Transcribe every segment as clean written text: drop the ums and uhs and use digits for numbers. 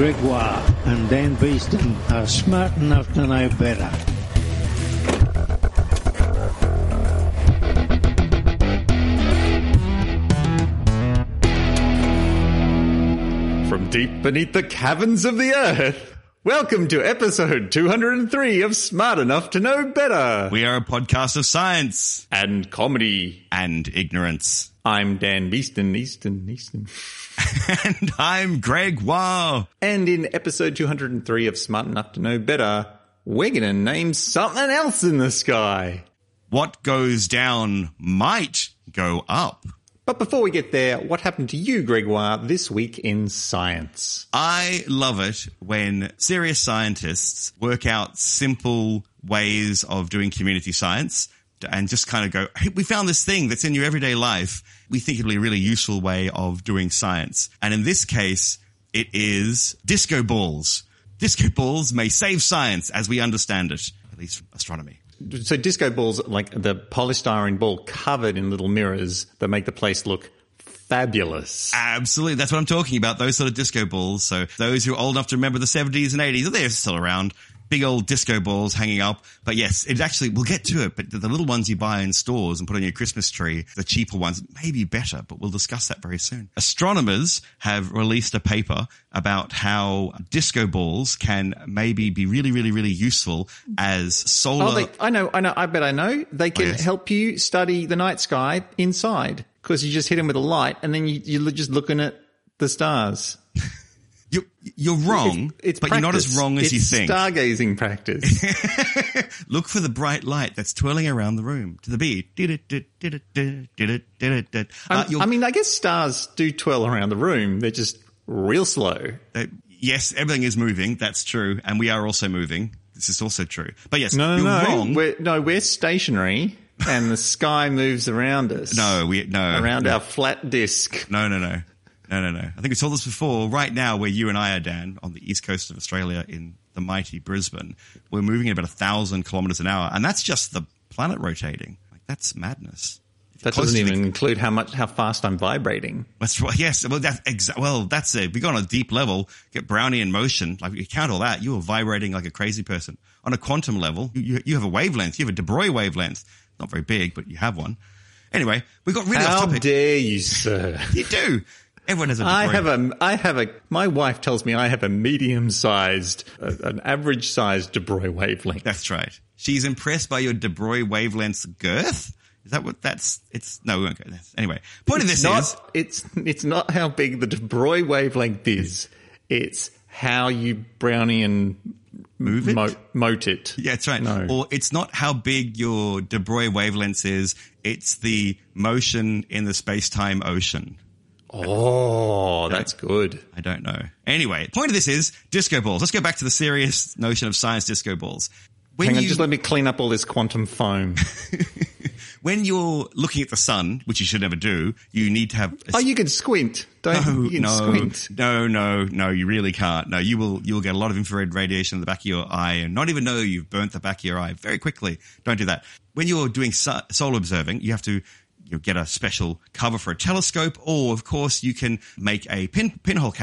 Gregoire and Dan Beeston are smart enough to know better. From deep beneath the caverns of the earth, welcome to episode 203 of Smart Enough to Know Better. We are a podcast of science. And comedy. And ignorance. I'm Dan Beeston, Easton. And I'm Greg Wow. And in episode 203 of Smart Enough to Know Better, we're going to name something else in the sky. What goes down might go up. But before we get there, what happened to you, Gregoire, this week in science? I love it when serious scientists work out simple ways of doing community science and just kind of go, hey, we found this thing that's in your everyday life. We think it'll be a really useful way of doing science. And in this case, it is disco balls. Disco balls may save science as we understand it, at least from astronomy. So disco balls, like the polystyrene ball covered in little mirrors that make the place look fabulous. Absolutely. That's what I'm talking about, those sort of disco balls. So those who are old enough to remember the 70s and 80s, they're still around. Big old disco balls hanging up. But yes, it actually, we'll get to it, but the little ones you buy in stores and put on your Christmas tree, the cheaper ones, may be better, but we'll discuss that very soon. Astronomers have released a paper about how disco balls can maybe be really, really, really useful as solar... I know. I bet I know. They can help you study the night sky inside because you just hit them with a light and then you're just looking at the stars. You're wrong, it's but practice. You're not as wrong as you think. It's stargazing practice. Look for the bright light that's twirling around the room to the beat. I mean, I guess stars do twirl around the room. They're just real slow. Yes, everything is moving. That's true. And we are also moving. This is also true. But yes, you're wrong. We're stationary and the sky moves around us. Around our flat disc. No. I think we saw this before. Right now, where you and I are, Dan, on the east coast of Australia in the mighty Brisbane, we're moving at about 1,000 kilometres an hour, and that's just the planet rotating. Like, that's madness. That doesn't even include how fast I'm vibrating. That's right. Yes. Well, that's it. We go on a deep level, get Brownian motion. Like, you count all that, you are vibrating like a crazy person. On a quantum level, you have a wavelength. You have a de Broglie wavelength. Not very big, but you have one. Anyway, we got really off topic. How dare you, sir? You do. Everyone has a de Broglie. My wife tells me I have a medium-sized, an average-sized de Broglie wavelength. That's right. She's impressed by your de Broglie wavelength's girth? Is that what no, we won't go there. Anyway, point of this is... It's not how big the de Broglie wavelength is. It's how you Brownian move it? Mote it. Yeah, that's right. No. Or it's not how big your de Broglie wavelength is. It's the motion in the space-time ocean. Oh, that's good. I don't know. Anyway, point of this is disco balls. Let's go back to the serious notion of science disco balls. Hang on, just let me clean up all this quantum foam. When you're looking at the sun, which you should never do, you need to have... you can squint. Squint. No, you really can't. No, you will get a lot of infrared radiation in the back of your eye and not even know you've burnt the back of your eye very quickly. Don't do that. When you're doing solar observing, you have to... You'll get a special cover for a telescope, or of course you can make a pinhole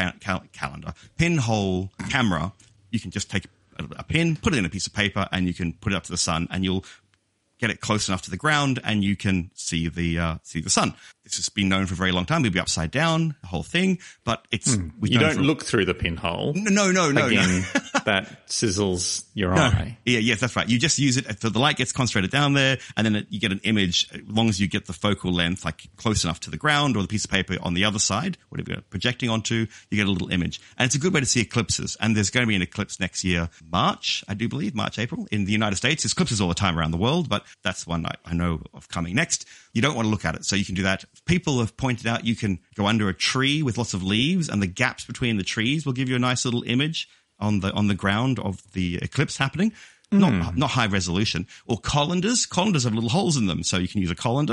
camera. You can just take a pin, put it in a piece of paper, and you can put it up to the sun, and you'll get it close enough to the ground, and you can see the sun. This has been known for a very long time. We'll be upside down, the whole thing, but it's... You don't look through the pinhole. No. Again, that sizzles your eye. Yeah, yes, that's right. You just use it so the light gets concentrated down there, and then you get an image, as long as you get the focal length, like close enough to the ground or the piece of paper on the other side, whatever you're projecting onto, you get a little image. And it's a good way to see eclipses. And there's going to be an eclipse next year, March, I do believe, April, in the United States. There's eclipses all the time around the world, but that's one I know of coming next. You don't want to look at it, so you can do that. People have pointed out you can go under a tree with lots of leaves, and the gaps between the trees will give you a nice little image on the ground of the eclipse happening. Not high resolution. Or colanders. Colanders have little holes in them, so you can use a colander.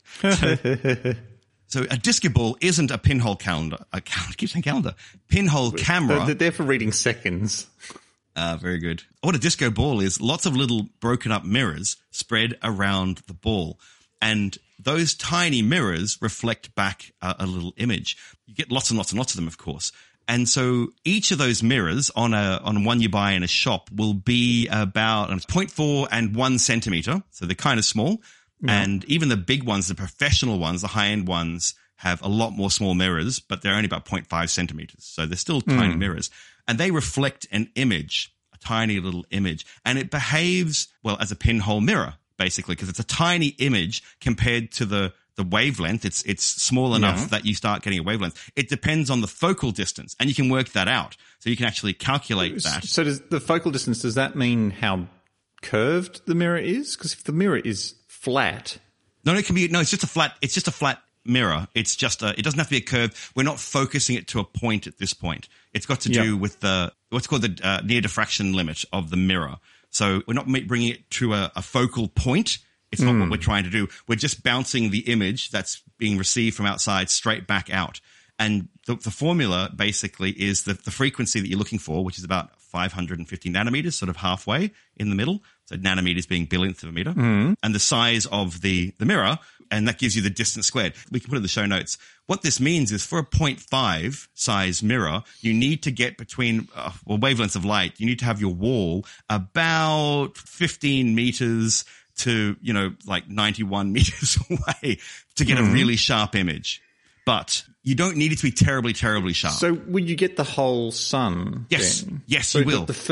So a disco ball isn't a pinhole calendar. I keep saying calendar. Pinhole camera. They're for reading seconds. Very good. What a disco ball is, lots of little broken up mirrors spread around the ball. And those tiny mirrors reflect back a little image. You get lots and lots and lots of them, of course. And so each of those mirrors on one you buy in a shop will be about 0.4 and 1 centimeter. So they're kind of small. Yeah. And even the big ones, the professional ones, the high-end ones, have a lot more small mirrors, but they're only about 0.5 centimeters. So they're still tiny mirrors. And they reflect an image, a tiny little image. And it behaves, well, as a pinhole mirror, basically, because it's a tiny image compared to the wavelength. It's small enough that you start getting a wavelength. It depends on the focal distance, and you can work that out. So you can actually calculate that. So does the focal distance, does that mean how curved the mirror is? Because if the mirror is flat. It's just a flat mirror. It's just it doesn't have to be a curve. We're not focusing it to a point at this point. It's got to do with what's called the near diffraction limit of the mirror. So we're not bringing it to a focal point. It's not what we're trying to do. We're just bouncing the image that's being received from outside straight back out. And the formula basically is the frequency that you're looking for, which is about 550 nanometers, sort of halfway in the middle. So nanometers being billionth of a meter. And the size of the mirror, and that gives you the distance squared. We can put it in the show notes. What this means is for a 0.5 size mirror, you need to get between wavelengths of light. You need to have your wall about 15 meters to, like 91 meters away to get a really sharp image. But you don't need it to be terribly, terribly sharp. So would you get the whole sun? Yes. Then? Yes, so you will. But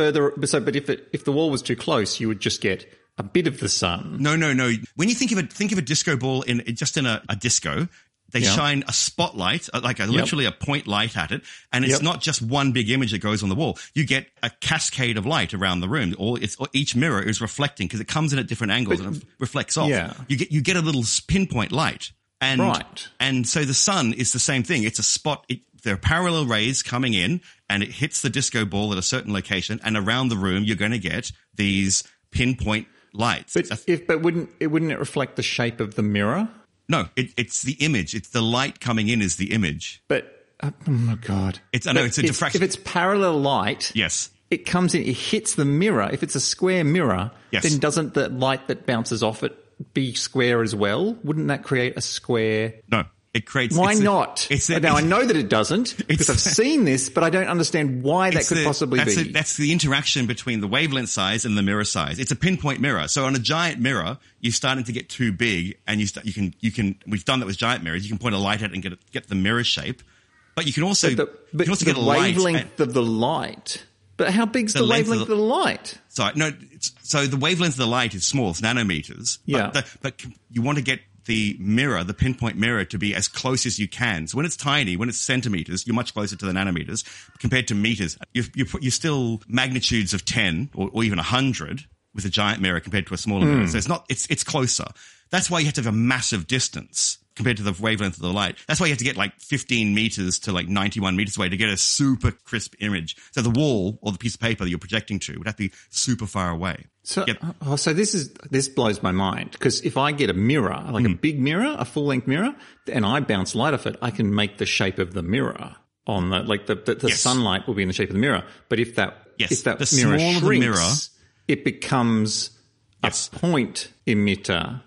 if the wall was too close, you would just get a bit of the sun. No. When you think of a disco ball in a disco, they shine a spotlight, literally a point light at it, and it's not just one big image that goes on the wall. You get a cascade of light around the room. Each mirror is reflecting because it comes in at different angles and it reflects off. Yeah. You get a little pinpoint light. And so the sun is the same thing. It's a spot. There are parallel rays coming in, and it hits the disco ball at a certain location, and around the room you're going to get these pinpoint lights. But wouldn't it reflect the shape of the mirror? No, it's the image. It's the light coming in is the image. But oh my god, it's a diffraction. If it's parallel light, yes, it comes in. It hits the mirror. If it's a square mirror, yes, then doesn't the light that bounces off it be square as well? Wouldn't that create a square? No. It creates. Why not? Now I know that it doesn't because I've seen this, but I don't understand why that could possibly be. That's the interaction between the wavelength size and the mirror size. It's a pinpoint mirror. So on a giant mirror, you're starting to get too big, and you can. We've done that with giant mirrors. You can point a light at it and get the mirror shape, but you can also get a light. Wavelength of the light. But how big's the wavelength of the light? So the wavelength of the light is small. It's nanometers. Yeah. But you want to get the mirror, the pinpoint mirror, to be as close as you can. So when it's tiny, when it's centimeters, you're much closer to the nanometers compared to meters. You're still magnitudes of 10 or even 100 with a giant mirror compared to a smaller mirror. So it's closer. That's why you have to have a massive distance compared to the wavelength of the light. That's why you have to get like 15 meters to like 91 meters away to get a super crisp image. So the wall or the piece of paper that you're projecting to would have to be super far away. So this blows my mind, because if I get a mirror, like a big mirror, a full length mirror, and I bounce light off it, I can make the shape of the mirror on the sunlight will be in the shape of the mirror. But if that mirror shrinks, it becomes a point emitter.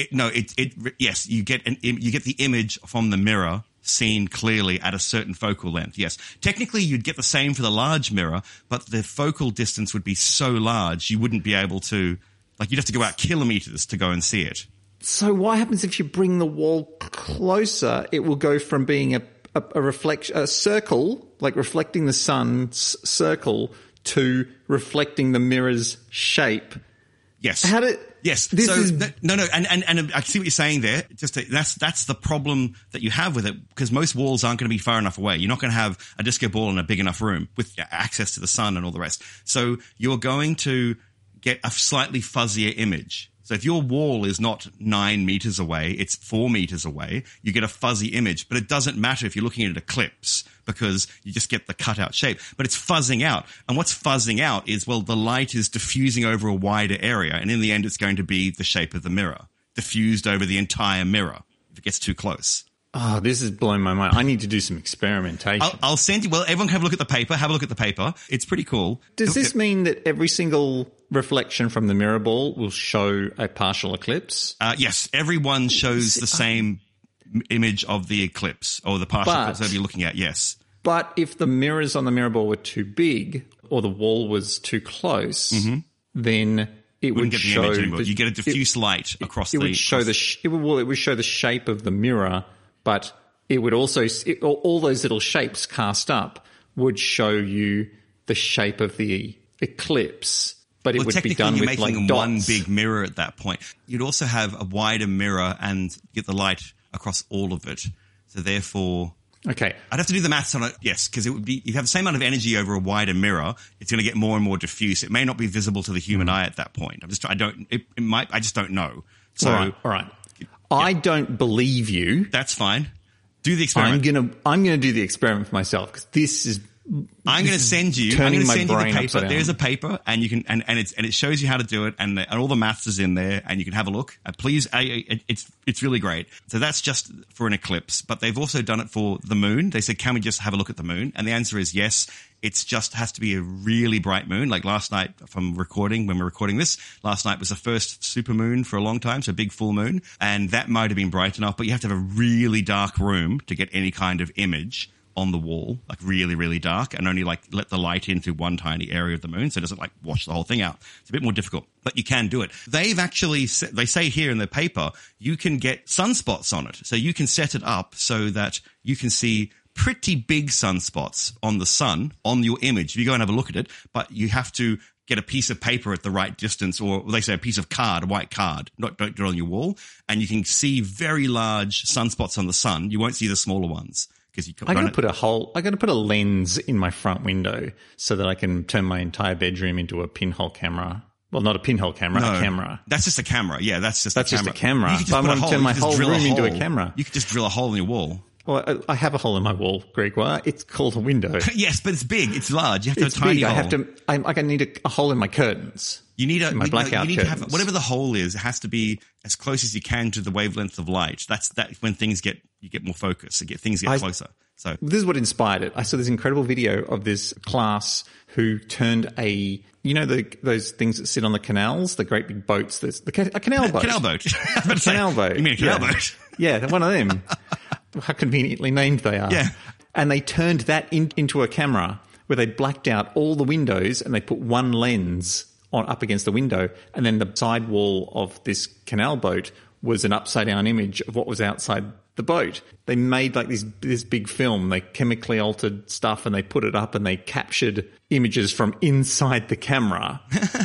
Yes, you get the image from the mirror seen clearly at a certain focal length. Yes. Technically, you'd get the same for the large mirror, but the focal distance would be so large you wouldn't be able to, you'd have to go out kilometers to go and see it. So what happens if you bring the wall closer? It will go from being a circle, like reflecting the sun's circle, to reflecting the mirror's shape. Yes. Yes. No. And I see what you're saying there. That's the problem that you have with it, because most walls aren't going to be far enough away. You're not going to have a disco ball in a big enough room with access to the sun and all the rest. So you're going to get a slightly fuzzier image. So if your wall is not 9 meters away, it's 4 meters away, you get a fuzzy image. But it doesn't matter if you're looking at an eclipse, because you just get the cutout shape. But it's fuzzing out. And what's fuzzing out is, the light is diffusing over a wider area. And in the end, it's going to be the shape of the mirror, diffused over the entire mirror if it gets too close. Oh, this is blowing my mind. I need to do some experimentation. I'll send you. Well, everyone can have a look at the paper. Have a look at the paper. It's pretty cool. Does this mean that every single reflection from the mirror ball will show a partial eclipse? Yes. Everyone shows the same image of the eclipse or the partial eclipse that you're looking at. Yes. But if the mirrors on the mirror ball were too big or the wall was too close, then it would get the show image anymore. You get a diffuse light across it the. would show it would show the shape of the mirror, but it would also all those little shapes cast up would show you the shape of the eclipse. But it would be done with making like dots. one big mirror at that point. You'd also have a wider mirror and get the light across all of it. So therefore, okay, I'd have to do the maths on it. Yes, because it would be, you have the same amount of energy over a wider mirror. It's going to get more and more diffuse. It may not be visible to the human eye at that point. I just don't know. So, all right. Yeah. I don't believe you. That's fine. Do the experiment. I'm gonna do the experiment for myself because this is. I'm going to send you the paper. There's a paper, and you can and it shows you how to do it, and all the maths is in there, and you can have a look. Please, it's really great. So that's just for an eclipse, but they've also done it for the moon. They said, "Can we just have a look at the moon?" And the answer is yes. It's just has to be a really bright moon. Like last night, when we're recording this, last night was the first super moon for a long time, so a big full moon, and that might have been bright enough. But you have to have a really dark room to get any kind of image on the wall, like really, really dark, and only like let the light into one tiny area of the moon so it doesn't like wash the whole thing out. It's a bit more difficult, but you can do it. They've actually, they say here in the paper, you can get sunspots on it. So you can set it up so that you can see pretty big sunspots on the sun on your image. You go and have a look at it, but you have to get a piece of paper at the right distance, or they say a piece of card, a white card, don't do it on your wall, and you can see very large sunspots on the sun. You won't see the smaller ones. I'm going to put a lens in my front window so that I can turn my entire bedroom into a pinhole camera. Well, not a pinhole camera, a camera. That's just a camera. Yeah, that's just a camera. I want to turn my whole room into a camera. You could just drill a hole in your wall. Well, I have a hole in my wall, Gregoire. It's called a window. Yes, but it's big. It's large. You have to have a tiny hole. I'm going to need a hole in my curtains. You need my blackout curtains. To have whatever the hole is. It has to be as close as you can to the wavelength of light. That's when you get more focus. Things get closer. So this is what inspired it. I saw this incredible video of this class who turned those things that sit on the canals, the great big boats. A canal boat. Canal boat. Canal boat. You mean a canal boat? Yeah, one of them. How conveniently named they are. Yeah. And they turned that into a camera where they blacked out all the windows and they put one lens up against the window, and then the side wall of this canal boat was an upside down image of what was outside the boat. They made like this big film. They chemically altered stuff and they put it up and they captured images from inside the camera.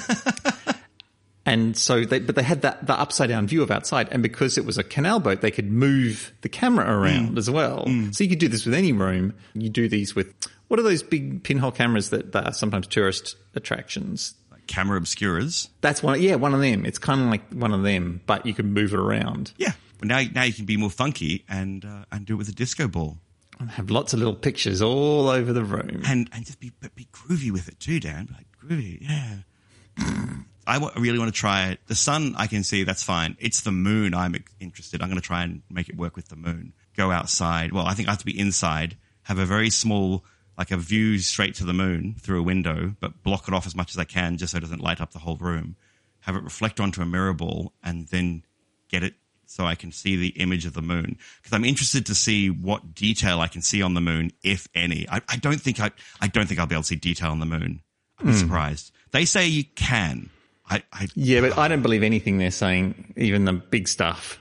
And so they had the upside down view of outside, and because it was a canal boat, they could move the camera around as well. So you could do this with any room. You do these with, what are those big pinhole cameras that are sometimes tourist attractions? Camera obscurers. That's one of them. It's kind of like one of them, but you can move it around. Yeah. But now you can be more funky and do it with a disco ball. And have lots of little pictures all over the room. And just be groovy with it too, Dan. Like groovy, yeah. I really want to try it. The sun, I can see, that's fine. It's the moon I'm interested. I'm going to try and make it work with the moon. Go outside. Well, I think I have to be inside, have a very small, like a view straight to the moon through a window, but block it off as much as I can just so it doesn't light up the whole room. Have it reflect onto a mirror ball and then get it so I can see the image of the moon. Because I'm interested to see what detail I can see on the moon, if any. I don't think I'll be able to see detail on the moon. I'm surprised. They say you can. Yeah, but I don't believe anything they're saying, even the big stuff.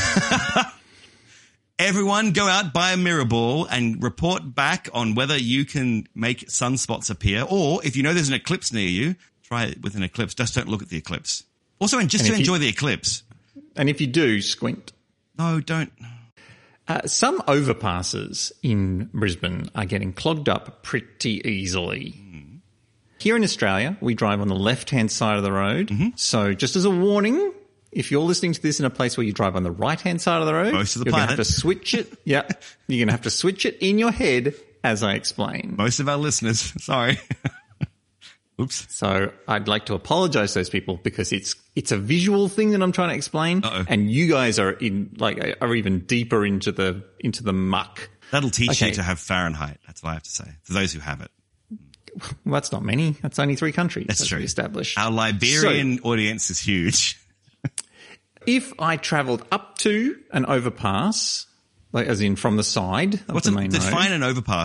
Everyone go out, buy a mirror ball and report back on whether you can make sunspots appear, or if you know there's an eclipse near you, try it with an eclipse. Just don't look at the eclipse. Also, just to enjoy the eclipse. And if you do, squint. No, don't. Some overpasses in Brisbane are getting clogged up pretty easily. Here in Australia, we drive on the left-hand side of the road. So just as a warning, if you're listening to this in a place where you drive on the right-hand side of the road, most of the you're planet. going to have to switch it. Yeah, you're going to have to switch it in your head as I explain. Most of our listeners, sorry. Oops. So I'd like to apologize to those people because it's a visual thing that I'm trying to explain, and you guys are are even deeper into the muck. That'll teach you to have Fahrenheit. That's what I have to say for those who have it. Well, that's not many. That's only 3 countries. That's true. Established. Our Liberian audience is huge. If I travelled up to an overpass, like as in from the side of the main road. Define an overpass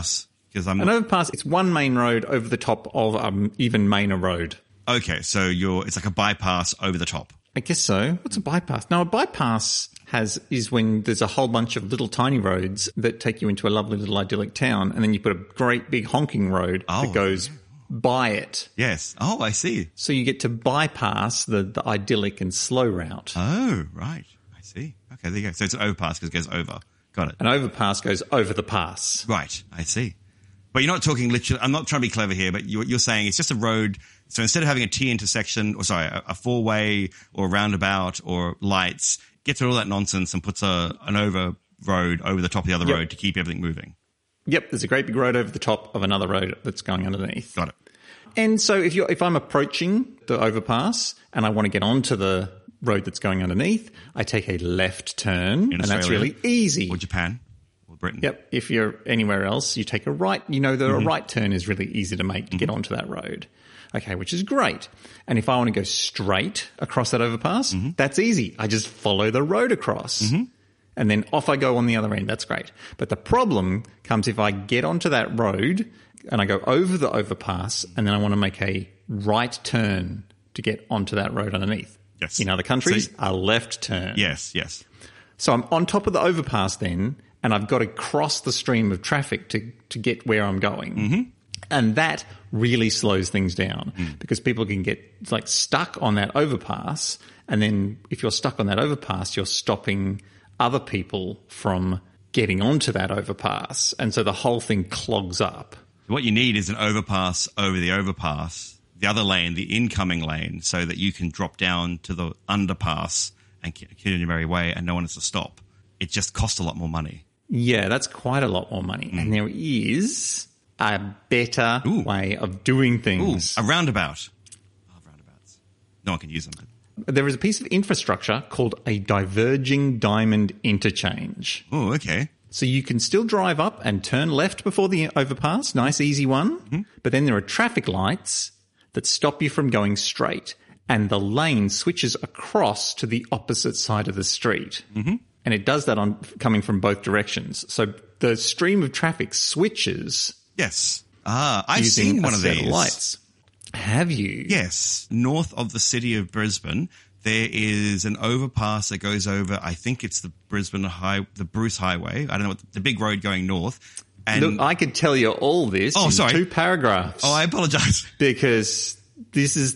Because An overpass, it's one main road over the top of an even mainer road. Okay, so it's like a bypass over the top. I guess so. What's a bypass? Now, a bypass is when there's a whole bunch of little tiny roads that take you into a lovely little idyllic town, and then you put a great big honking road that goes by it. Yes. Oh, I see. So you get to bypass the idyllic and slow route. Oh, right. I see. Okay, there you go. So it's an overpass because it goes over. Got it. An overpass goes over the pass. Right. I see. But you're not talking literally. I'm not trying to be clever here, but you're saying it's just a road. So instead of having a T intersection, a four-way or a roundabout or lights, gets rid of all that nonsense and puts an over road over the top of the other road to keep everything moving. Yep, there's a great big road over the top of another road that's going underneath. Got it. And so if I'm approaching the overpass and I want to get onto the road that's going underneath, I take a left turn, and that's really easy. Or Japan. Britain. Yep. If you're anywhere else, you take a right. You know, a right turn is really easy to make to get onto that road. Okay, which is great. And if I want to go straight across that overpass, that's easy. I just follow the road across. And then off I go on the other end. That's great. But the problem comes if I get onto that road and I go over the overpass and then I want to make a right turn to get onto that road underneath. Yes. In other countries, a left turn. Yes, yes. So I'm on top of the overpass then, and I've got to cross the stream of traffic to get where I'm going. And that really slows things down because people can get stuck on that overpass. And then if you're stuck on that overpass, you're stopping other people from getting onto that overpass. And so the whole thing clogs up. What you need is an overpass over the overpass, the other lane, the incoming lane, so that you can drop down to the underpass and get on your merry way and no one has to stop. It just costs a lot more money. Yeah, that's quite a lot more money. And there is a better way of doing things. A roundabout. Oh, roundabouts. No one can use them. There is a piece of infrastructure called a diverging diamond interchange. Oh, okay. So you can still drive up and turn left before the overpass. Nice, easy one. But then there are traffic lights that stop you from going straight. And the lane switches across to the opposite side of the street. And it does that on coming from both directions. So the stream of traffic switches. Yes. I've seen one of these. Lights. Have you? Yes. North of the city of Brisbane, there is an overpass that goes over, I think it's the the Bruce Highway. I don't know what the big road going north. And look, I could tell you all this in 2 paragraphs. Oh, I apologize. Because this is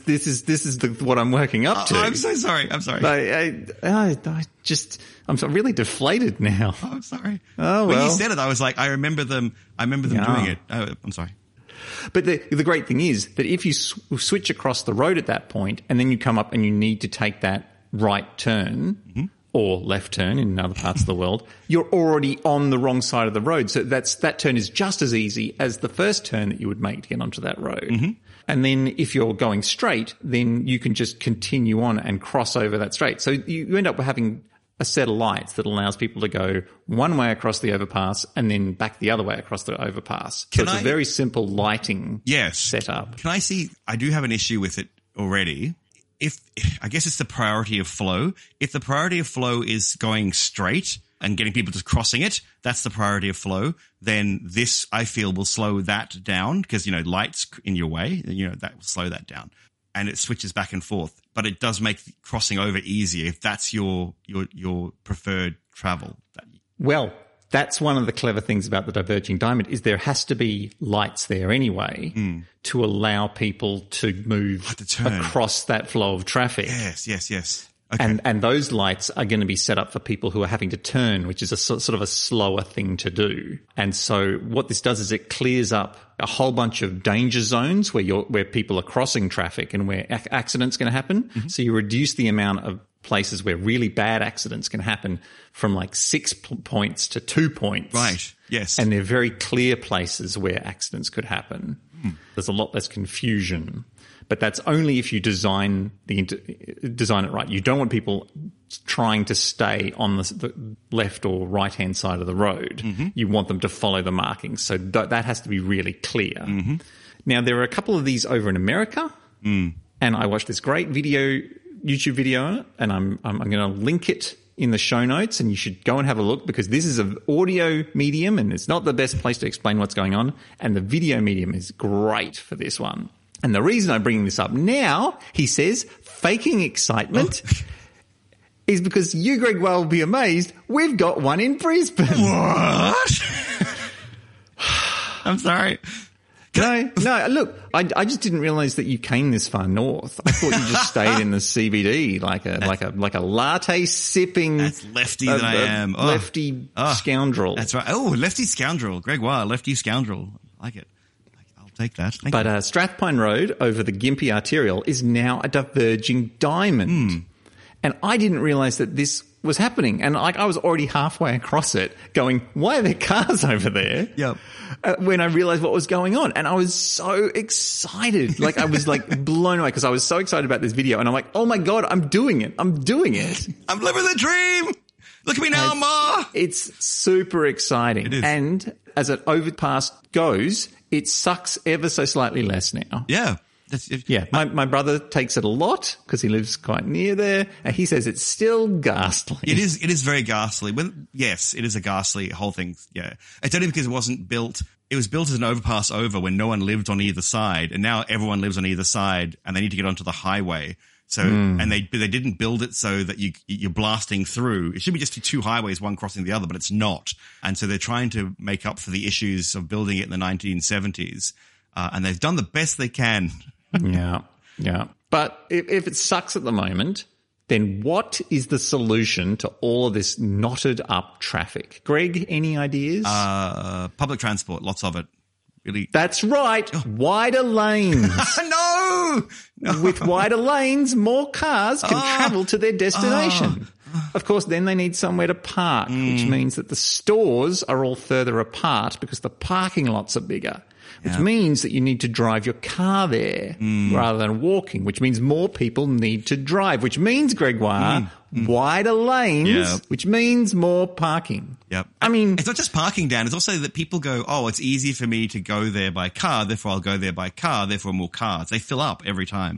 what I'm working up to. I'm so sorry. I'm sorry. I'm so really deflated now. Oh, I'm sorry. Oh, well. When you said it, I was like, I remember them doing it. Oh, I'm sorry. But the great thing is that if you switch across the road at that point and then you come up and you need to take that right turn or left turn in other parts of the world, you're already on the wrong side of the road. So that turn is just as easy as the first turn that you would make to get onto that road. And then if you're going straight, then you can just continue on and cross over that straight. So you end up having a set of lights that allows people to go one way across the overpass and then back the other way across the overpass. So it's a very simple lighting setup. Can I see? I do have an issue with it already. I guess it's the priority of flow. If the priority of flow is going straight and getting people just crossing it, that's the priority of flow. Then this, I feel, will slow that down because, lights in your way, that will slow that down. And it switches back and forth. But it does make crossing over easier if that's your preferred travel. Well, that's one of the clever things about the diverging diamond is there has to be lights there anyway to allow people to move across that flow of traffic. Yes. Okay. And those lights are going to be set up for people who are having to turn, which is a sort of a slower thing to do. And so what this does is it clears up a whole bunch of danger zones where people are crossing traffic and where accidents can happen. So you reduce the amount of places where really bad accidents can happen from 6 points to 2 points. Right. Yes. And they're very clear places where accidents could happen. There's a lot less confusion. But that's only if you design it right. You don't want people trying to stay on the left or right-hand side of the road. You want them to follow the markings. So that has to be really clear. Now, there are a couple of these over in America, and I watched this great YouTube video, and I'm going to link it in the show notes, and you should go and have a look, because this is an audio medium and it's not the best place to explain what's going on. And the video medium is great for this one. And the reason I'm bringing this up now, he says, faking excitement, is because you, Gregoire, will be amazed. We've got one in Brisbane. What? I'm sorry. No, look, I just didn't realize that you came this far north. I thought you just stayed in the CBD like a latte sipping. That's lefty that I am. Lefty scoundrel. That's right. Oh, lefty scoundrel. Gregoire, lefty scoundrel. I like it. I'll take that. Thank you. Strathpine Road over the Gympie Arterial is now a diverging diamond. And I didn't realize that this was happening. And I was already halfway across it going, why are there cars over there? Yep. When I realized what was going on. And I was so excited. Like, I was like blown away because I was so excited about this video. And I'm like, oh my God, I'm doing it. I'm doing it. I'm living the dream. Look at me now, Ma. It's super exciting. It is. And as an overpass goes, it sucks ever so slightly less now. Yeah. Yeah, my brother takes it a lot because he lives quite near there, and he says it's still ghastly. It is very ghastly. Yes, it is a ghastly whole thing. Yeah. It's only because it wasn't built. It was built as an overpass over when no one lived on either side, and now everyone lives on either side, and they need to get onto the highway. So, and they didn't build it so that you're blasting through. It should be just two highways, one crossing the other, but it's not. And so they're trying to make up for the issues of building it in the 1970s, and they've done the best they can. Yeah. But if it sucks at the moment, then what is the solution to all of this knotted up traffic? Greg, any ideas? Public transport, lots of it. Really. That's right. Wider lanes. No. With wider lanes, more cars can travel to their destination. Of course, then they need somewhere to park, which means that the stores are all further apart because the parking lots are bigger. Which means that you need to drive your car there rather than walking, which means more people need to drive, which means, Gregoire, wider lanes, which means more parking. Yep. I mean, it's not just parking, Dan. It's also that people go, oh, it's easy for me to go there by car, therefore I'll go there by car, therefore more cars. They fill up every time.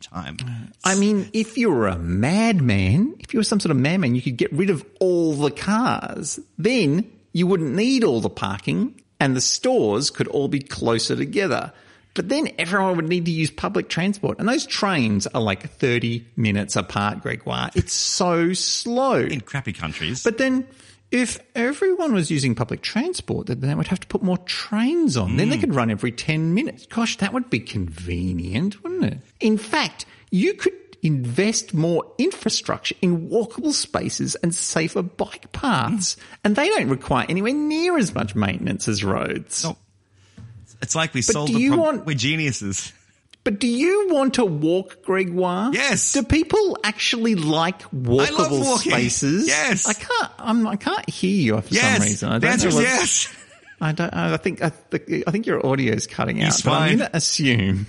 I mean, if you were a madman, if you were some sort of madman, you could get rid of all the cars. Then you wouldn't need all the parking. And the stores could all be closer together. But then everyone would need to use public transport. And those trains are like 30 minutes apart, Gregoire. It's so slow. In crappy countries. But then if everyone was using public transport, then they would have to put more trains on. Then they could run every 10 minutes. Gosh, that would be convenient, wouldn't it? In fact, you could invest more infrastructure in walkable spaces and safer bike paths. And they don't require anywhere near as much maintenance as roads. No. It's like we solved the problem. We're geniuses. But do you want to walk, Gregoire? Yes. Do people actually like walkable spaces? Yes. I can't hear you for some reason. I don't the answer know is yes. I don't. I think your audio is cutting out. Fine. But I'm going to assume.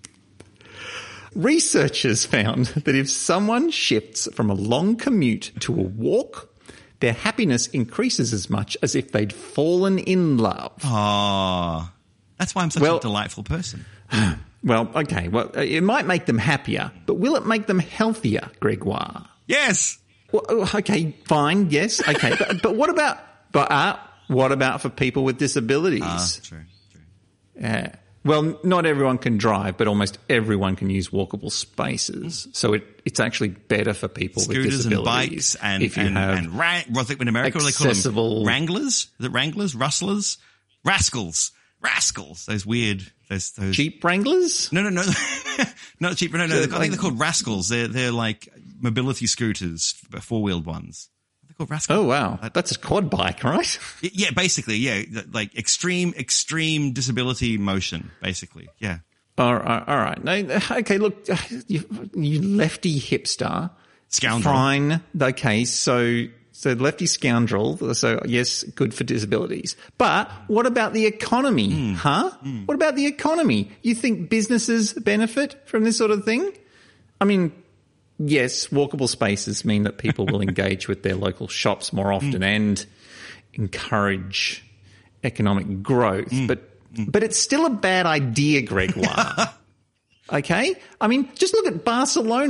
Researchers found that if someone shifts from a long commute to a walk, their happiness increases as much as if they'd fallen in love. Oh, that's why I'm such a delightful person. Well, okay. Well, it might make them happier, but will it make them healthier, Gregoire? Yes. Well, okay, fine. Yes. Okay. but what about for people with disabilities? True. Yeah. Well, not everyone can drive, but almost everyone can use walkable spaces. So it's actually better for people with disabilities. Scooters and bikes and I think in America they call them Wranglers. Is it Wranglers? Rustlers? Rascals. Those weird. Those Jeep Wranglers? No. Not Jeep. No. I think they're called Rascals. They're like mobility scooters, 4-wheeled ones. Called Rascal. Oh, wow. That's a quad bike, right? Yeah, basically, yeah. Like extreme disability motion, basically. Yeah. All right. No, okay, look, you lefty hipster. Scoundrel. Fine. Okay, so lefty scoundrel. So, yes, good for disabilities. But what about the economy, huh? What about the economy? You think businesses benefit from this sort of thing? I mean, yes, walkable spaces mean that people will engage with their local shops more often and encourage economic growth. But it's still a bad idea, Gregoire. Okay? I mean, just look at Barcelona.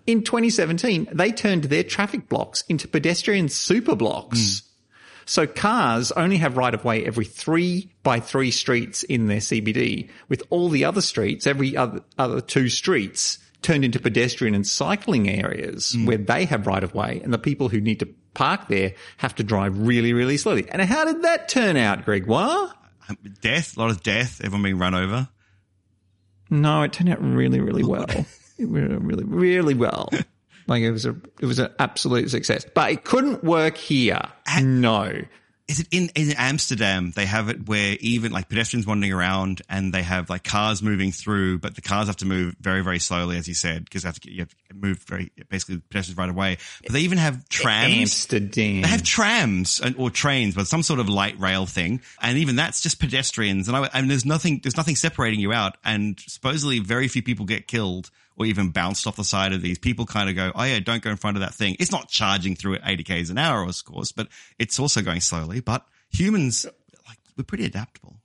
in 2017, they turned their traffic blocks into pedestrian super blocks. So cars only have right-of-way every 3x3 streets in their CBD, with all the other streets, every other 2 streets, turned into pedestrian and cycling areas where they have right-of-way, and the people who need to park there have to drive really, really slowly. And how did that turn out, Gregoire? Death, a lot of death, everyone being run over. No, it turned out really, really well. really, really well. Like it was an absolute success, but it couldn't work here. No. Is it in Amsterdam? They have it where even like pedestrians wandering around and they have like cars moving through, but the cars have to move very, very slowly, as you said, because you have to move basically pedestrians right away. But they even have trams. Amsterdam. They have trams or trains, but some sort of light rail thing. And even that's just pedestrians. And there's nothing separating you out. And supposedly very few people get killed or even bounced off the side of these. People kind of go, oh yeah, don't go in front of that thing. It's not charging through at 80 k's an hour, of course, but it's also going slowly. But humans, like, we're pretty adaptable.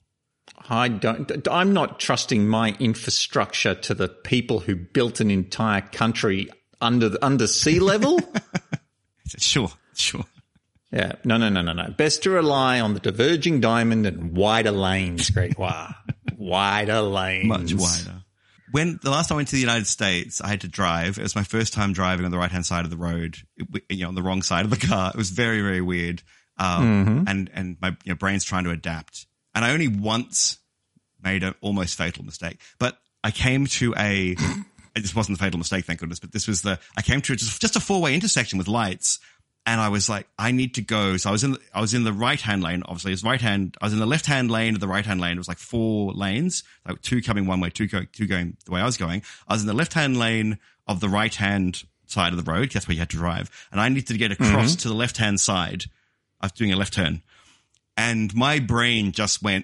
I'm not trusting my infrastructure to the people who built an entire country under sea level. Sure. Yeah, no. Best to rely on the diverging diamond and wider lanes, Gregoire. Wider lanes. Much wider. When the last time I went to the United States, I had to drive. It was my first time driving on the right-hand side of the road, on the wrong side of the car. It was very, very weird. And my brain's trying to adapt. And I only once made an almost fatal mistake. But I came to this wasn't the fatal mistake, thank goodness, but I came to just a 4-way intersection with lights. And I was like, I need to go. So I was in the right-hand lane. Obviously, it's right-hand. I was in the left-hand lane of the right-hand lane. It was like 4 lanes, like 2 coming one way, 2 going the way I was going. I was in the left-hand lane of the right-hand side of the road. That's where you had to drive. And I needed to get across to the left-hand side. I was doing a left turn. And my brain just went,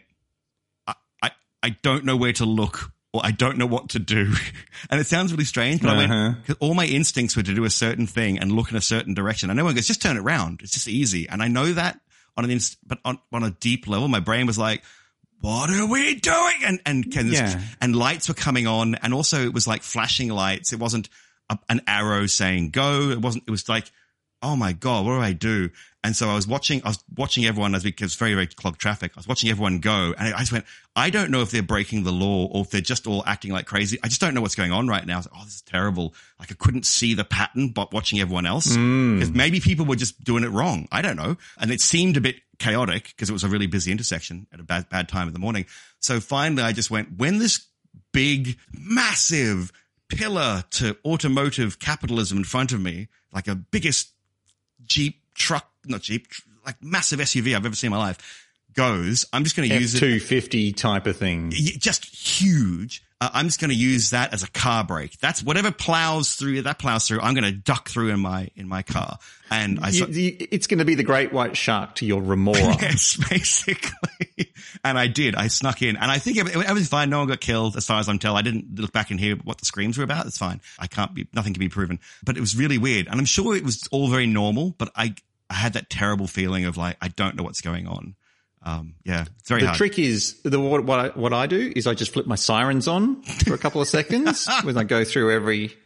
I don't know where to look. Or I don't know what to do. And it sounds really strange, but I went, because all my instincts were to do a certain thing and look in a certain direction. And no one goes, just turn it around. It's just easy. And I know that but on a deep level, my brain was like, what are we doing? And lights were coming on. And also it was like flashing lights. It wasn't an arrow saying go. It was like, oh my God, what do I do? And so I was watching everyone because it's very, very clogged traffic. I was watching everyone go and I just went, I don't know if they're breaking the law or if they're just all acting like crazy. I just don't know what's going on right now. I was like, oh, this is terrible. Like I couldn't see the pattern, but watching everyone else, because maybe people were just doing it wrong. I don't know. And it seemed a bit chaotic because it was a really busy intersection at a bad time in the morning. So finally I just went, when this big, massive pillar to automotive capitalism in front of me, like a biggest like massive SUV I've ever seen in my life goes, I'm just going to use it. F-250 type of thing. Just huge. I'm just going to use that as a car brake. That's whatever plows through, I'm going to duck through in my car. And it's going to be the great white shark to your Remora. Yes, basically. And I did. I snuck in. And I think everything's fine. No one got killed as far as I'm told. I didn't look back and hear what the screams were about. It's fine. Nothing can be proven. But it was really weird. And I'm sure it was all very normal, but I had that terrible feeling of like, I don't know what's going on. It's very hard. The trick is what I do is I just flip my sirens on for a couple of seconds when I go through every.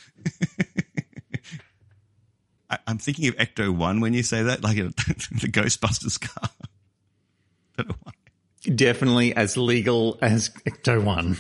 I'm thinking of Ecto 1 when you say that, like the Ghostbusters car. I don't know why. Definitely as legal as Ecto 1.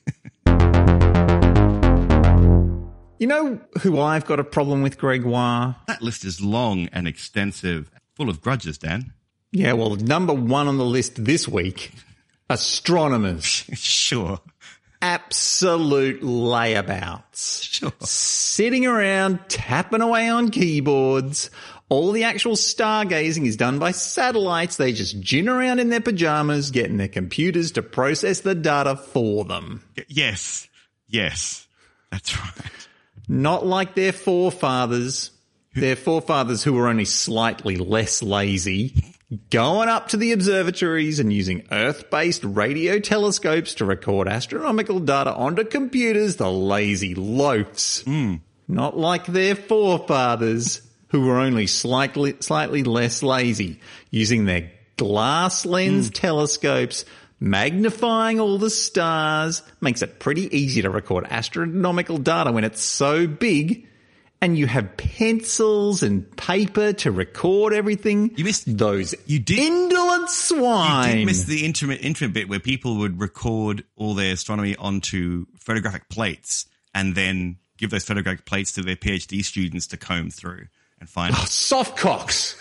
You know who I've got a problem with, Gregoire? That list is long and extensive, full of grudges, Dan. Yeah, well, number 1 on the list this week, astronomers. Sure. Absolute layabouts. Sure. Sitting around, tapping away on keyboards. All the actual stargazing is done by satellites. They just gin around in their pajamas, getting their computers to process the data for them. Yes. That's right. Not like their forefathers. Their forefathers who were only slightly less lazy, going up to the observatories and using Earth-based radio telescopes to record astronomical data onto computers, the lazy loafs. Not like their forefathers who were only slightly less lazy, using their glass lens telescopes, magnifying all the stars. Makes it pretty easy to record astronomical data when it's so big. and you have pencils and paper to record everything. You missed those indolent You swine. did miss the interim bit where people would record all their astronomy onto photographic plates and then give those photographic plates to their PhD students to comb through and find. Soft cocks.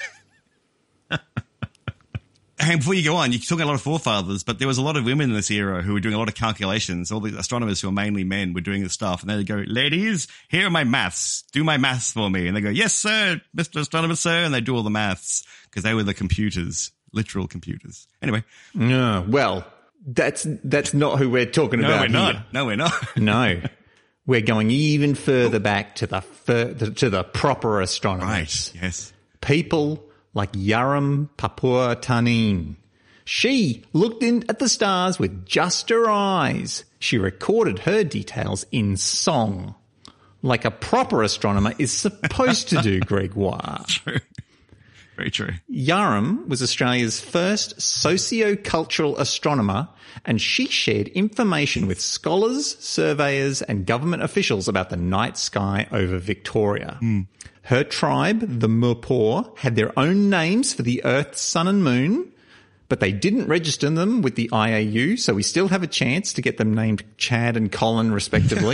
And before you go on, you're talking a lot of forefathers, but there was a lot of women in this era who were doing a lot of calculations. All the astronomers who are mainly men were doing this stuff. And they'd go, ladies, here are my maths. Do my maths for me. And they go, yes, sir, Mr. Astronomer, sir. And they do all the maths because they were the computers, literal computers. Anyway. No, well, that's not who we're talking about here. No, we're not. No. We're going even further back to the proper astronomers. Right, yes. People like Yaram Papua Tanin. She looked in at the stars with just her eyes. She recorded her details in song, like a proper astronomer is supposed to do, Gregoire. True. Very true. Yaram was Australia's first socio-cultural astronomer, and she shared information with scholars, surveyors, and government officials about the night sky over Victoria. Her tribe, the Murpur, had their own names for the Earth, Sun and Moon, but they didn't register them with the IAU, so we still have a chance to get them named Chad and Colin, respectively.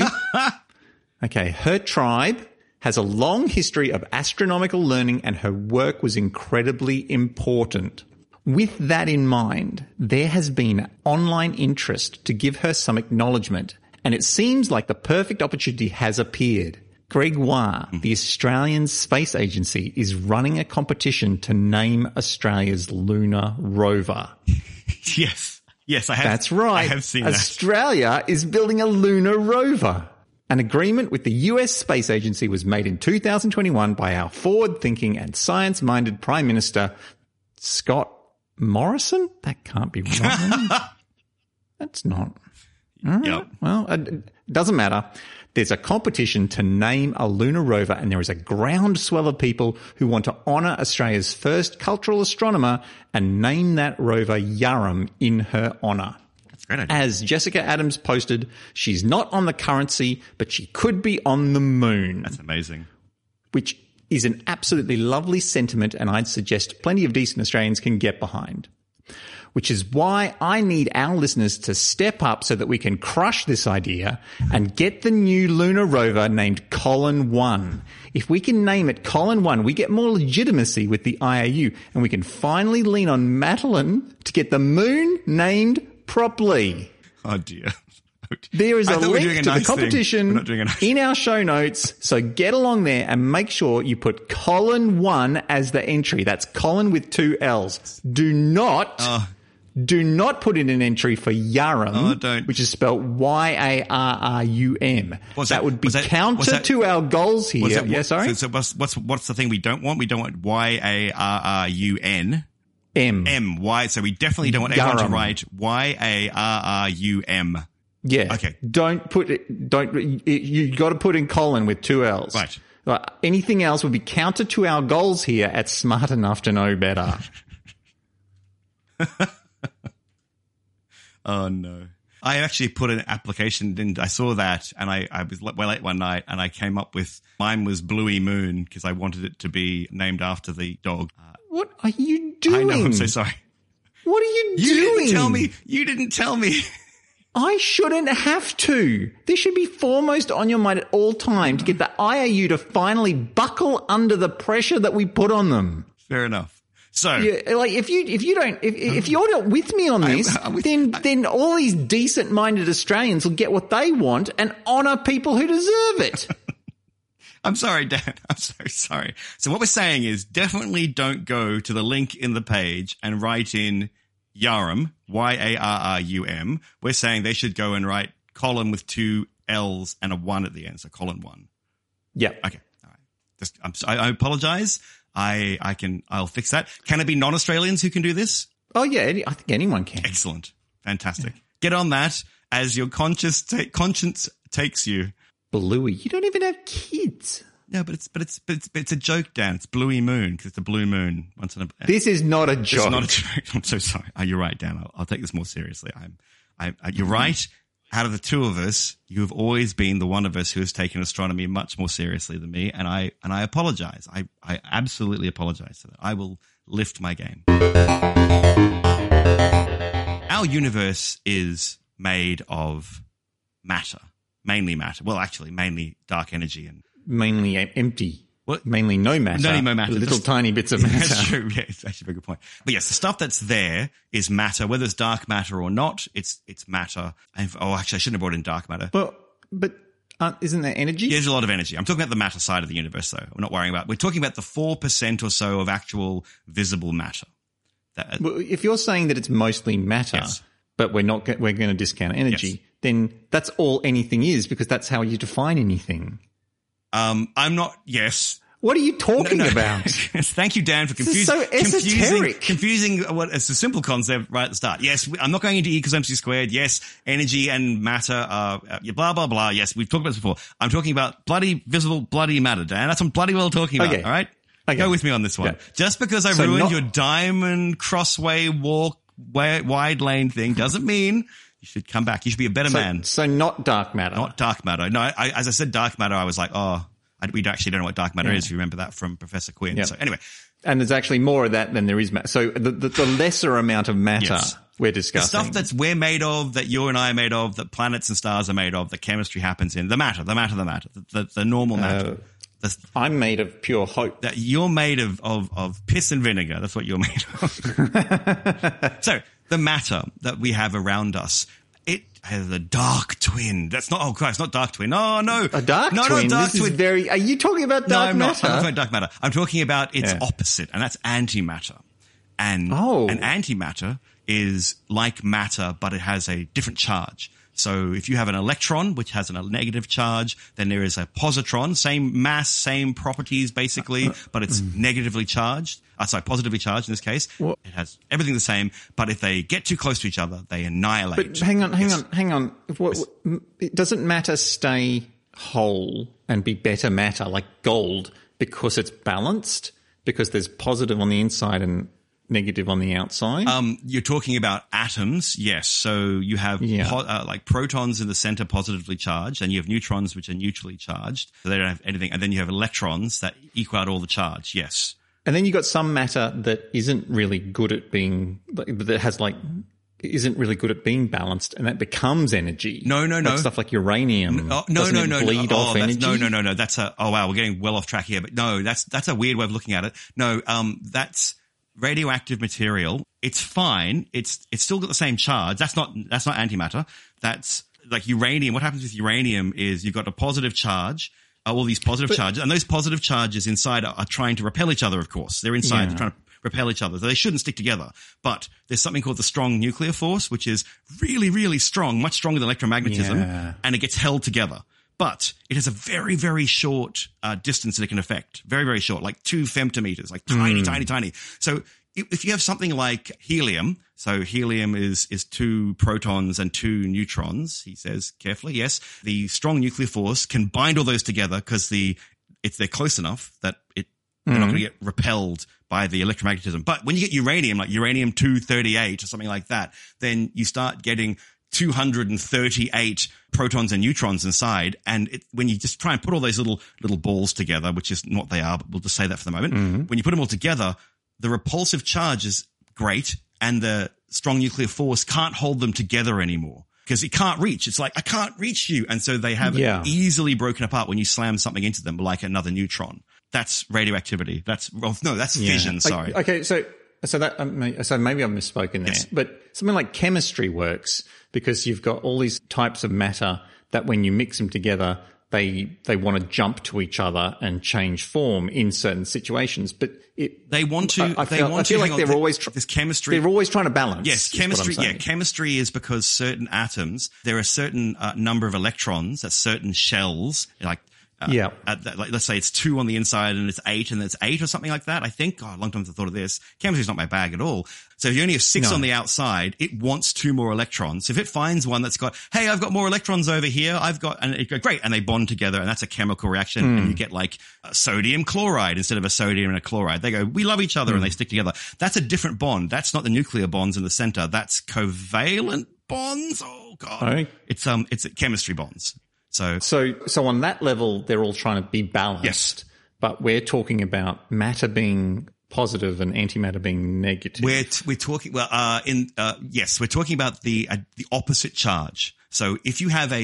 Okay, her tribe has a long history of astronomical learning, and her work was incredibly important. With that in mind, there has been online interest to give her some acknowledgement, and it seems like the perfect opportunity has appeared. Gregoire, the Australian Space Agency, is running a competition to name Australia's lunar rover. Yes, I have. That's right. I have seen that. Australia is building a lunar rover. An agreement with the US Space Agency was made in 2021 by our forward-thinking and science-minded Prime Minister, Scott Morrison? That can't be right. That's not. All right. Yep. Well, it doesn't matter. There's a competition to name a lunar rover, and there is a groundswell of people who want to honour Australia's first cultural astronomer and name that rover Yaram in her honour. That's a great idea. As Jessica Adams posted, she's not on the currency, but she could be on the moon. That's amazing. Which is an absolutely lovely sentiment, and I'd suggest plenty of decent Australians can get behind. Which is why I need our listeners to step up so that we can crush this idea and get the new lunar rover named Colin 1. If we can name it Colin 1, we get more legitimacy with the IAU, and we can finally lean on Madeline to get the moon named properly. Oh dear. There is a link to the nice competition in our show notes, so get along there and make sure you put Colin 1 as the entry. That's Colin with 2 L's. Do not put in an entry for Yarum, which is spelled Yarum. That would be counter to our goals here. Yeah, sorry? So what's the thing we don't want? We don't want Yarrun. M. Why? So we definitely don't want everyone to write Yarrum. Yeah. Okay. You got to put in Colin with 2 L's. Right. Anything else would be counter to our goals here at Smart Enough to Know Better. Oh no. I actually put an application in. I saw that and I was well late one night and I came up with, mine was Bluey Moon because I wanted it to be named after the dog. What are you doing? I know, I'm so sorry. What are you doing? You didn't tell me. I shouldn't have to. This should be foremost on your mind at all time to get the IAU to finally buckle under the pressure that we put on them. Fair enough. So, yeah, like if you're not with me on this, then all these decent-minded Australians will get what they want and honour people who deserve it. I'm sorry, Dan. I'm so sorry. So what we're saying is definitely don't go to the link in the page and write in Yarum, Yarrum. We're saying they should go and write Colin with 2 L's and a 1 at the end. So Colin 1. Yeah. Okay. All right. I apologize. I'll fix that. Can it be non-Australians who can do this? Oh yeah. I think anyone can. Excellent. Fantastic. Yeah. Get on that as your conscience takes you. Bluey. You don't even have kids. No, but it's a joke, Dan. It's Bluey Moon because it's a blue moon. This is not a joke. It's not a joke. I'm so sorry. You're right, Dan. I'll take this more seriously. You're right. out of the two of us, you have always been the one of us who has taken astronomy much more seriously than me, and I apologize. I absolutely apologize for that. I will lift my game. Our universe is made of matter, mainly matter. Well, actually, mainly dark energy and mainly empty. What? Mainly no matter. No matter. Little tiny bits of matter. That's true. Yeah, it's actually a very good point. But yes, the stuff that's there is matter, whether it's dark matter or not. It's matter. Actually, I shouldn't have brought in dark matter. But isn't there energy? Yeah, there's a lot of energy. I'm talking about the matter side of the universe, though. I'm not worrying about. We're talking about the 4% or so of actual visible matter. Well, if you're saying that it's mostly matter, yes. but we're going to discount energy, yes. then that's all anything is, because that's how you define anything. I'm not. Yes. What are you talking about? Thank you, Dan, for confusing what it's a simple concept right at the start. Yes, I'm not going into E equals MC squared. Yes, energy and matter are blah, blah, blah. Yes, we've talked about this before. I'm talking about visible, bloody matter, Dan. That's what I'm bloody well talking about. Okay. All right? Okay. Go with me on this one. Yeah. Just because I ruined your diamond crossway walk wide lane thing doesn't mean you should come back. You should be a better man. So not dark matter. Not dark matter. No, as I said dark matter, I was like, we actually don't know what dark matter is. If you remember that from Professor Quinn. Yep. So anyway. And there's actually more of that than there is matter. So the lesser amount of matter we're discussing. The stuff we're made of, that you and I are made of, that planets and stars are made of, that chemistry happens in, the matter, the normal matter. I'm made of pure hope. That you're made of piss and vinegar. That's what you're made of. So the matter that we have around us, it has a dark twin. That's not, not dark twin. Oh, no. A dark twin? No, dark twin. Are you talking about dark matter? I'm not talking about dark matter. I'm talking about its opposite, and that's antimatter. And antimatter is like matter, but it has a different charge. So if you have an electron, which has a negative charge, then there is a positron, same mass, same properties basically, but it's negatively charged. Positively charged in this case. What? It has everything the same, but if they get too close to each other, they annihilate. But hang on. Doesn't matter stay whole and be better matter, like gold, because it's balanced? Because there's positive on the inside and negative on the outside? You're talking about atoms, yes. So you have like protons in the center positively charged, and you have neutrons which are neutrally charged. So they don't have anything. And then you have electrons that equal out all the charge, yes. And then you've got some matter that isn't really good at being, isn't really good at being balanced, and that becomes energy. No. Like stuff like uranium. No. Bleed off energy? No. That's wow, we're getting well off track here. But no, that's a weird way of looking at it. No, that's radioactive material. It's fine. It's still got the same charge. That's not antimatter. That's like uranium. What happens with uranium is you've got a positive charge, all these positive charges, and those positive charges inside are trying to repel each other, of course. They're inside, they're trying to repel each other. So they shouldn't stick together. But there's something called the strong nuclear force, which is really, really strong, much stronger than electromagnetism, and it gets held together. But it has a very, very short distance that it can affect. Very, very short, like 2 femtometers, like tiny. So if you have something like helium, so helium is 2 protons and 2 neutrons, he says carefully, yes, the strong nuclear force can bind all those together because they're close enough that they're not going to get repelled by the electromagnetism. But when you get uranium, like uranium-238 or something like that, then you start getting 238 protons and neutrons inside. And when you just try and put all those little balls together, which is not what they are, but we'll just say that for the moment. When you put them all together, the repulsive charge is great, and the strong nuclear force can't hold them together anymore because it can't reach. It's like, I can't reach you. And so they have easily broken apart when you slam something into them, like another neutron. That's radioactivity. That's fission. Sorry. Okay. So maybe I've misspoken there, but something like chemistry works because you've got all these types of matter that when you mix them together, they want to jump to each other and change form in certain situations. But they're always trying to balance. Yes, chemistry. Yeah, chemistry is because certain atoms, there are certain number of electrons at certain shells, like. Let's say it's 2 on the inside and it's 8 and it's 8 or something like that. I think, a long time since I thought of this. Chemistry's not my bag at all. So if you only have 6 on the outside, it wants 2 more electrons. So if it finds one that's got, hey, I've got more electrons over here, and it goes, great. And they bond together, and that's a chemical reaction. And you get like sodium chloride instead of a sodium and a chloride. They go, we love each other, and they stick together. That's a different bond. That's not the nuclear bonds in the center. That's covalent bonds. Oh God. Okay. It's chemistry bonds. So on that level, they're all trying to be balanced. Yes. But we're talking about matter being positive and antimatter being negative. We're talking we're talking about the opposite charge. So if you have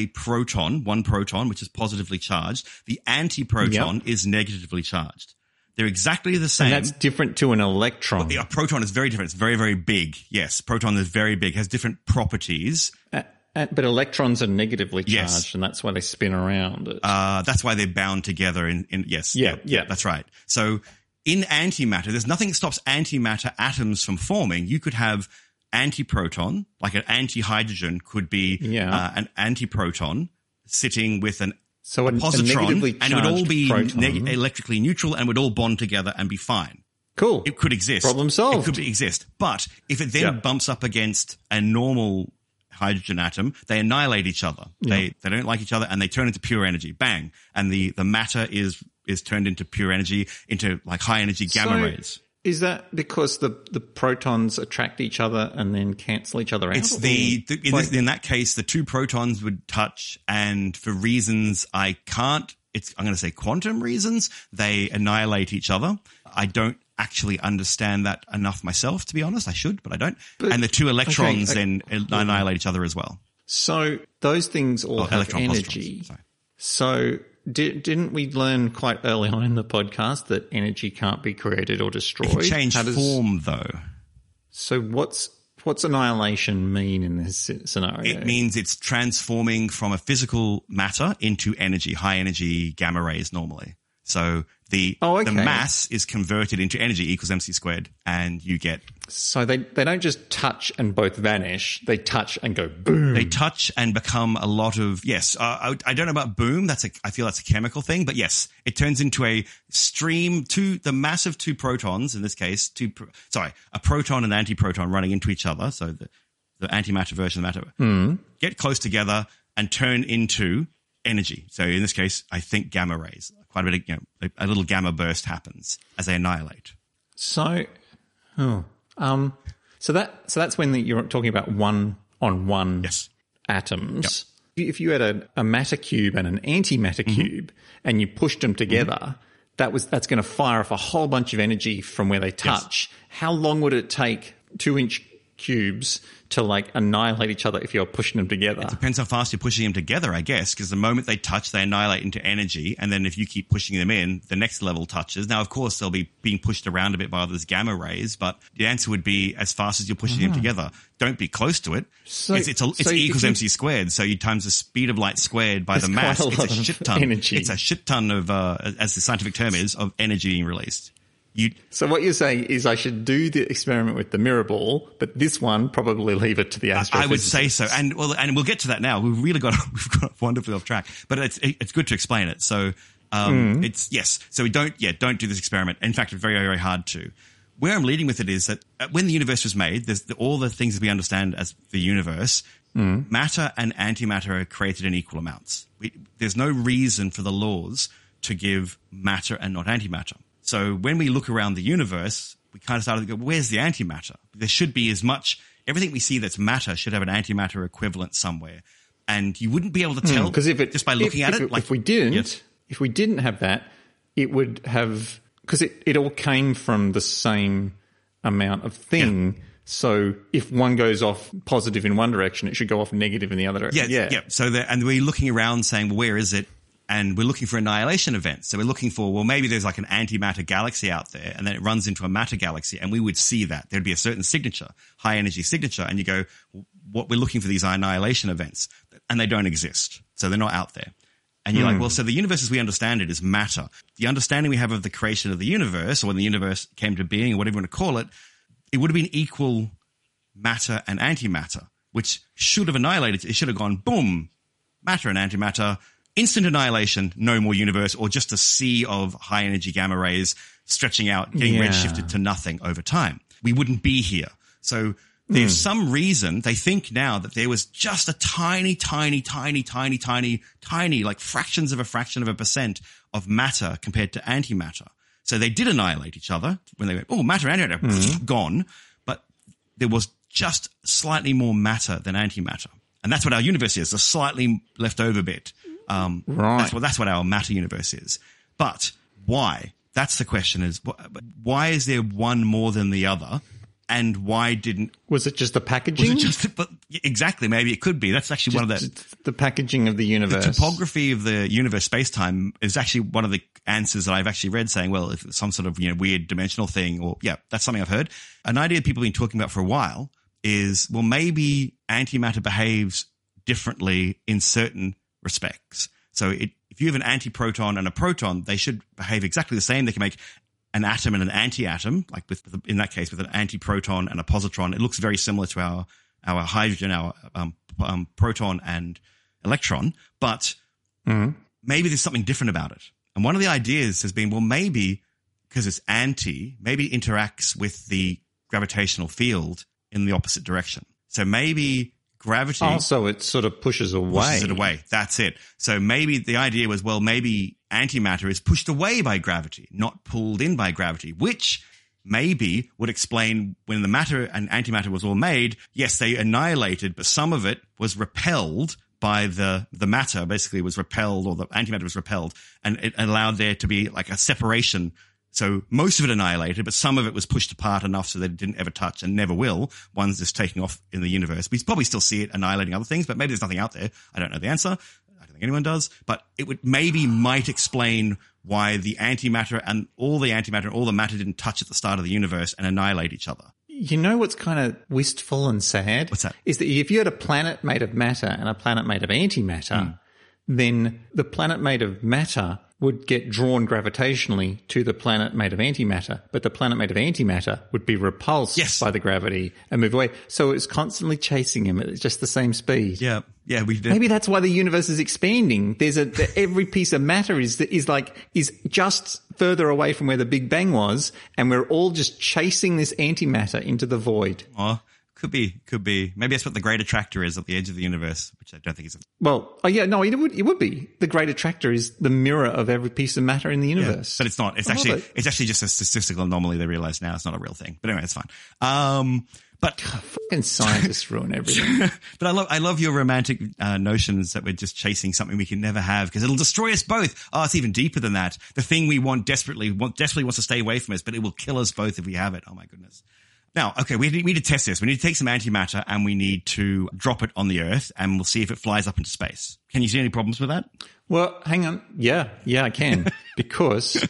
one proton which is positively charged, the antiproton is negatively charged. They're exactly the same. And that's different to an electron. A proton is very different. It's very, very big. Yes, proton is very big, has different properties. But electrons are negatively charged, Yes. and that's why they spin around it. That's why they're bound together yes. Yeah, That's right. So in antimatter, there's nothing that stops antimatter atoms from forming. You could have antiproton, like an antihydrogen could be an antiproton sitting with a positron, and it would all be electrically neutral and would all bond together and be fine. Cool. It could exist. Problem solved. It could exist. But if it then bumps up against a normal hydrogen atom, they annihilate each other. They don't like each other, and they turn into pure energy. Bang. And the matter is turned into pure energy, into like high energy gamma rays. Is that because the protons attract each other and then cancel each other out? It's in that case, the two protons would touch, and for reasons I'm going to say quantum reasons, they annihilate each other. I don't actually understand that enough myself, to be honest. I should, but I don't. And the two electrons then annihilate each other as well. So those things all have energy. So didn't we learn quite early on in the podcast that energy can't be created or destroyed? It can change form, though. So what's annihilation mean in this scenario? It means it's transforming from a physical matter into energy, high energy gamma rays normally. So the mass is converted into energy equals mc squared, and you get... So they don't just touch and both vanish. They touch and go boom. They touch and become a lot of... Yes, I don't know about boom. I feel that's a chemical thing. But yes, it turns into a stream the mass of two protons, in this case, a proton and antiproton running into each other. So the antimatter version of matter get close together and turn into energy. So in this case, I think gamma rays. Quite a bit of, a little gamma burst happens as they annihilate. So that's when you're talking about one-on-one atoms. Yep. If you had a matter cube and an antimatter cube and you pushed them together, that's going to fire off a whole bunch of energy from where they touch. Yes. How long would it take 2-inch cubes to annihilate each other if you're pushing them together? It depends how fast you're pushing them together, I guess, because the moment they touch, they annihilate into energy, and then if you keep pushing them in, the next level touches. Now, of course, they'll be being pushed around a bit by those gamma rays, but the answer would be as fast as you're pushing them together. Don't be close to it. So it's E equals mc squared, so you times the speed of light squared by the mass. It's a shit ton. Energy. It's a shit ton of, as the scientific term is, of energy being released. So what you're saying is I should do the experiment with the mirror ball, but this one probably leave it to the astrophysicists. I would say so, and we'll get to that now. We've got wonderfully off track, but it's good to explain it. So So we don't do this experiment. In fact, it's very, very hard to. Where I'm leading with it is that when the universe was made, there's all the things that we understand as the universe. Matter and antimatter are created in equal amounts. There's no reason for the laws to give matter and not antimatter. So when we look around the universe, we kind of started to go, where's the antimatter? There should be everything we see that's matter should have an antimatter equivalent somewhere. And you wouldn't be able to tell just by looking at it. If we didn't have that, it would have, because it all came from the same amount of thing. Yeah. So if one goes off positive in one direction, it should go off negative in the other direction. Yeah. So and we're looking around saying, well, where is it? And we're looking for annihilation events. So we're looking for, well, maybe there's like an antimatter galaxy out there, and then it runs into a matter galaxy, and we would see that. There'd be a certain signature, high energy signature, and you go, what we're looking for these annihilation events, and they don't exist. So they're not out there. And you're like, well, so the universe as we understand it is matter. The understanding we have of the creation of the universe, or when the universe came to being, or whatever you want to call it, it would have been equal matter and antimatter, which should have annihilated. It should have gone, boom, matter and antimatter, instant annihilation, no more universe, or just a sea of high energy gamma rays stretching out, getting redshifted to nothing over time. We wouldn't be here. So there's some reason they think now that there was just a tiny, like fractions of a fraction of a percent of matter compared to antimatter. So they did annihilate each other when they went, oh, matter, antimatter, gone. But there was just slightly more matter than antimatter. And that's what our universe is, a slightly leftover bit. Right. That's what our matter universe is. But why? That's the question, is why is there one more than the other? And why didn't... Was it just the packaging? But exactly, maybe it could be. That's actually one of the packaging of the universe. The topography of the universe space-time is actually one of the answers that I've actually read, saying, well, if it's some sort of weird dimensional thing, or that's something I've heard. An idea people have been talking about for a while is, well, maybe antimatter behaves differently in certain respects. So if you have an antiproton and a proton, they should behave exactly the same. They can make an atom and an anti-atom, like in that case, with an antiproton and a positron. It looks very similar to our hydrogen, our proton and electron, but maybe there's something different about it. And one of the ideas has been, well, maybe because it's maybe it interacts with the gravitational field in the opposite direction. So maybe gravity... Also, it sort of pushes away. Pushes it away. That's it. So maybe the idea was, well, maybe antimatter is pushed away by gravity, not pulled in by gravity, which maybe would explain when the matter and antimatter was all made, yes, they annihilated, but some of it was repelled by the matter, basically was repelled, or the antimatter was repelled, and it allowed there to be like a separation. So most of it annihilated, but some of it was pushed apart enough so that it didn't ever touch and never will. One's just taking off in the universe. We probably still see it annihilating other things, but maybe there's nothing out there. I don't know the answer. I don't think anyone does, but it might explain why the antimatter and all the matter didn't touch at the start of the universe and annihilate each other. You know what's kind of wistful and sad? What's that? Is that if you had a planet made of matter and a planet made of antimatter, then the planet made of matter would get drawn gravitationally to the planet made of antimatter, but the planet made of antimatter would be repulsed by the gravity and move away. So it's constantly chasing him at just the same speed. Yeah. Maybe that's why the universe is expanding. Every piece of matter is just further away from where the Big Bang was, and we're all just chasing this antimatter into the void. Oh, could be. Maybe that's what the great attractor is at the edge of the universe, which I don't think is. It would be. The great attractor is the mirror of every piece of matter in the universe. But it's not. It's actually just a statistical anomaly. They realize now it's not a real thing. But anyway, it's fine. But fucking scientists ruin everything. But I love your romantic notions that we're just chasing something we can never have because it'll destroy us both. Oh, it's even deeper than that. The thing we desperately wants to stay away from us, but it will kill us both if we have it. Oh my goodness. Now, okay, we need to test this. We need to take some antimatter and we need to drop it on the Earth, and we'll see if it flies up into space. Can you see any problems with that? Well, hang on. Yeah, I can. because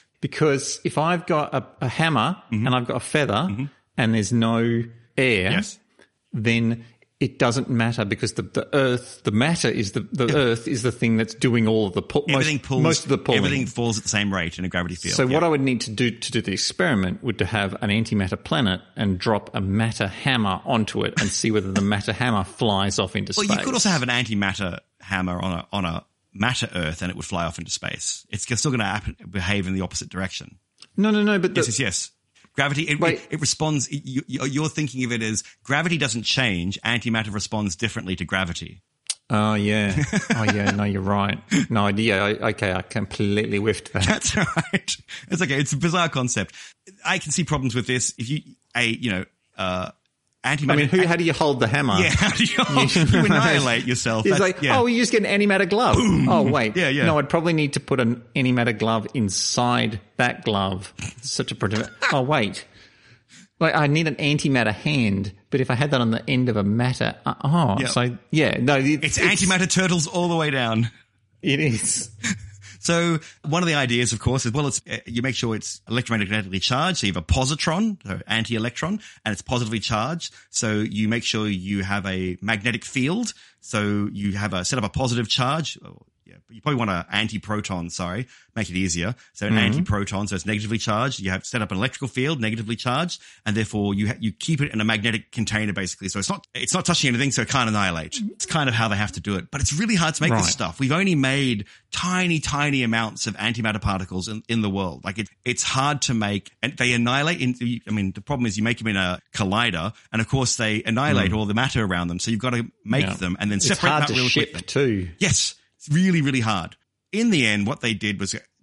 if I've got a hammer and I've got a feather and there's no air, then it doesn't matter because the Earth, the matter is the Earth is the thing that's doing all of the most of the pulling. Everything falls at the same rate in a gravity field. So what I would need to do the experiment would to have an antimatter planet and drop a matter hammer onto it and see whether the matter hammer flies off into space. Well, you could also have an antimatter hammer on a matter Earth and it would fly off into space. It's still going to behave in the opposite direction. No. But yes. Gravity, it responds, you're thinking of it as gravity doesn't change, antimatter responds differently to gravity. Oh, yeah. No, you're right. No, okay, I completely whiffed that. That's right. It's okay. It's a bizarre concept. I can see problems with this. If antimatter. I mean, how do you hold the hammer? Yeah, how do you annihilate yourself? It's you just get an antimatter glove. Boom. Oh, wait. Yeah. No, I'd probably need to put an antimatter glove inside that glove. Such a protective. Oh, wait. Like, I need an antimatter hand, but if I had that on the end of a matter, no. It's antimatter turtles all the way down. It is. So one of the ideas, of course, is, well, you make sure it's electromagnetically charged. So you have a positron, so anti-electron, and it's positively charged. So you make sure you have a magnetic field. So you have set up a positive charge. You probably want an anti-proton, make it easier. So an anti-proton, so it's negatively charged. You have set up an electrical field, negatively charged, and therefore you keep it in a magnetic container, basically. So it's not touching anything, so it can't annihilate. It's kind of how they have to do it. But it's really hard to make this stuff. We've only made tiny, tiny amounts of antimatter particles in the world. Like it's hard to make, and they annihilate. The problem is you make them in a collider, and of course they annihilate all the matter around them. So you've got to make them and then separate them out real quick. It's hard to ship too. Yes. It's really, really hard. In the end, what they did was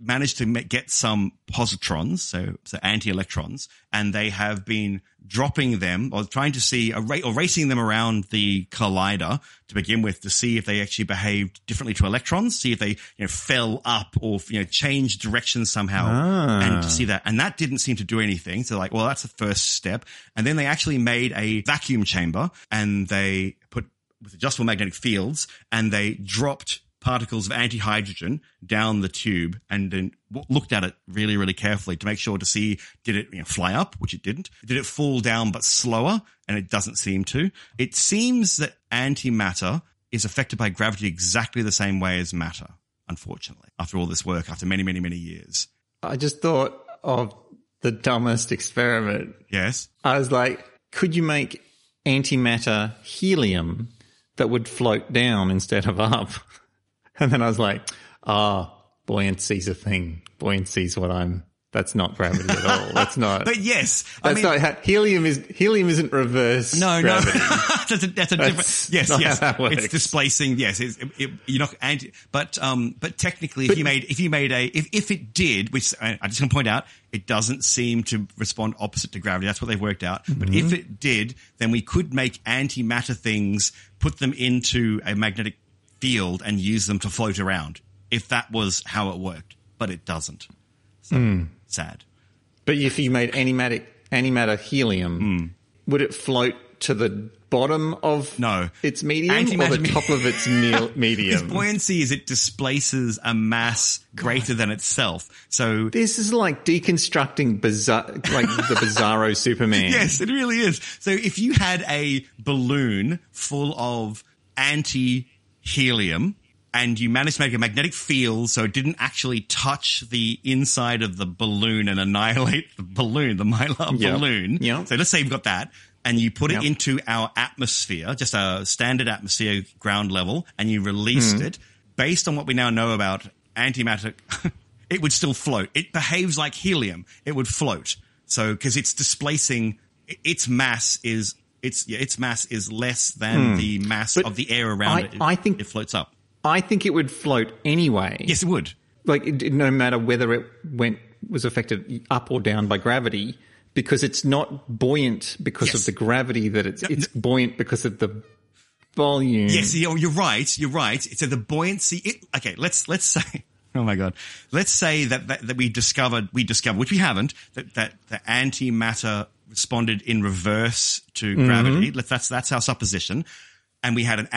managed to get some positrons, so anti-electrons, and they have been dropping them or trying to see or racing them around the collider to begin with to see if they actually behaved differently to electrons, see if they fell up or changed direction somehow, and to see that. And that didn't seem to do anything. So like, well, that's the first step. And then they actually made a vacuum chamber and they put with adjustable magnetic fields and they dropped particles of antihydrogen down the tube and then looked at it really, really carefully to make sure to see, did it fly up, which it didn't? Did it fall down but slower? And it doesn't seem to. It seems that antimatter is affected by gravity exactly the same way as matter, unfortunately, after all this work, after many, many, many years. I just thought of the dumbest experiment. Yes. I was like, could you make antimatter helium that would float down instead of up? And then I was like, buoyancy's a thing. Buoyancy's that's not gravity at all. That's not. But yes. Helium isn't reverse gravity. No. that's a different. Yes. It's displacing. Yes. You're not but technically if it did, which I just want to point out, it doesn't seem to respond opposite to gravity. That's what they've worked out. Mm-hmm. But if it did, then we could make antimatter things, put them into a magnetic field and use them to float around if that was how it worked, but it doesn't. So sad. But if you made antimatter helium, would it float to the bottom of its medium or the top of its medium? Its buoyancy is it displaces a mass greater than itself. So this is like deconstructing the Bizarro Superman. Yes, it really is. So if you had a balloon full of anti-helium and you managed to make a magnetic field so it didn't actually touch the inside of the balloon and annihilate the balloon, the Mylar balloon. Yep. So let's say you've got that and you put it into our atmosphere, just a standard atmosphere ground level, and you released it. Based on what we now know about antimatter, it would still float. It behaves like helium. It would float. So, because it's displacing, its mass is less than the mass of the air around it. I think it floats up. I think it would float anyway. Yes, it would. Like, no matter whether it was affected up or down by gravity, because it's not buoyant because of the gravity that it's buoyant because of the volume. Yes, you're right. You're right. So the buoyancy. Okay, let's say. Oh my God. Let's say that we discovered, which we haven't, that the antimatter responded in reverse to gravity. That's our supposition. And we had an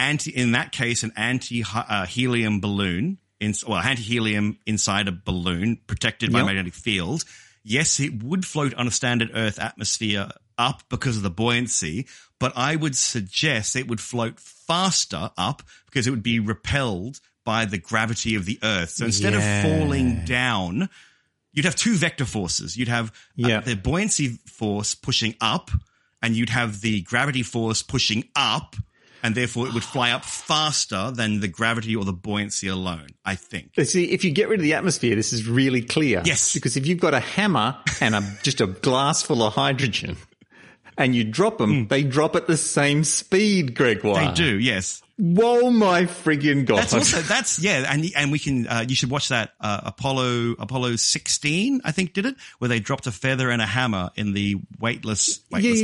anti-helium balloon, anti-helium inside a balloon protected by a magnetic field. Yes, it would float on a standard Earth atmosphere up because of the buoyancy, but I would suggest it would float faster up because it would be repelled by the gravity of the Earth. So instead of falling down, you'd have two vector forces. You'd have the buoyancy force pushing up, and you'd have the gravity force pushing up, and therefore it would fly up faster than the gravity or the buoyancy alone, I think. See, if you get rid of the atmosphere, this is really clear. Yes. Because if you've got a hammer and just a glass full of hydrogen and you drop them, they drop at the same speed, Gregoire. They do, yes. Whoa, my friggin' God. And we can, you should watch that, Apollo 16, I think did it, where they dropped a feather and a hammer in the weightless.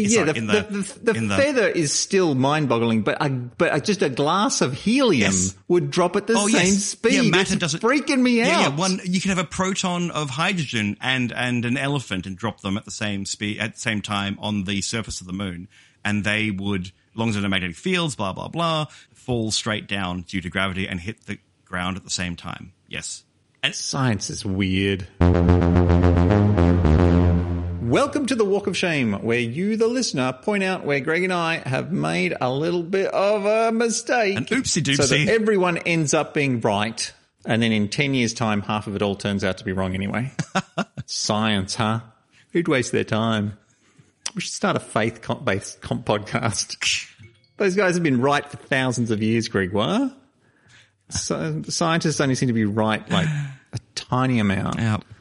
The feather is still mind-boggling, but just a glass of helium would drop at the same speed. Yeah, matter doesn't. Freaking me out. You can have a proton of hydrogen and an elephant and drop them at the same speed, at the same time on the surface of the moon. And they would, as long as they're in magnetic fields, blah, blah, blah, fall straight down due to gravity and hit the ground at the same time. Yes. And science is weird. Welcome to the Walk of Shame, where you, the listener, point out where Greg and I have made a little bit of a mistake. An oopsie-doopsie. So that everyone ends up being right, and then in 10 years' time, half of it all turns out to be wrong anyway. Science, huh? Who'd waste their time? We should start a faith-based podcast. Those guys have been right for thousands of years, Gregoire. So scientists only seem to be right like a tiny amount.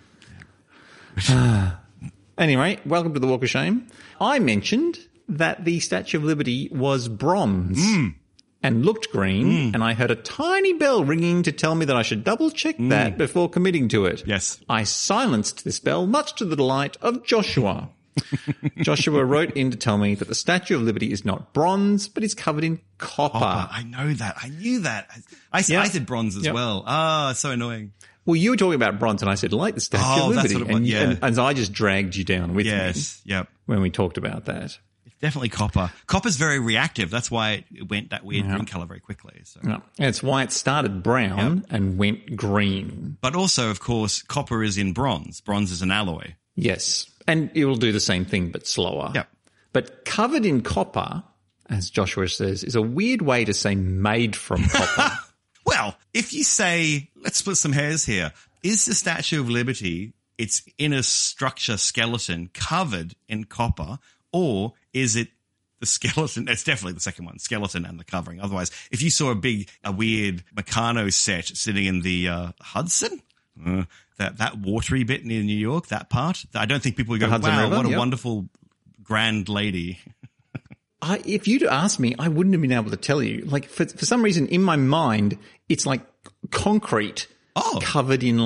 Anyway, welcome to the Walk of Shame. I mentioned that the Statue of Liberty was bronze. and looked green, and I heard a tiny bell ringing to tell me that I should double-check that before committing to it. Yes. I silenced this bell, much to the delight of Joshua. Joshua wrote in to tell me that the Statue of Liberty is not bronze, but is covered in copper. I know that. I knew that. I said bronze as well. Ah, so annoying. Well, you were talking about bronze, and I said, like the Statue of Liberty. That's what it was, and so I just dragged you down with me Yep. when we talked about that. It's definitely copper. Copper's very reactive. That's why it went that weird green color very quickly. So. Yeah. And it's why it started brown and went green. But also, of course, copper is in bronze. Bronze is an alloy. Yes. And it will do the same thing, but slower. Yep. But covered in copper, as Joshua says, is a weird way to say made from copper. Well, if you say, let's split some hairs here, is the Statue of Liberty, its inner structure skeleton, covered in copper, or is it the skeleton? It's definitely the second one, skeleton and the covering. Otherwise, if you saw a weird Meccano set sitting in the Hudson, that watery bit near New York, that part, I don't think people would go, wow, River, what a wonderful grand lady. If you'd asked me, I wouldn't have been able to tell you. Like, for some reason, in my mind, it's like concrete covered in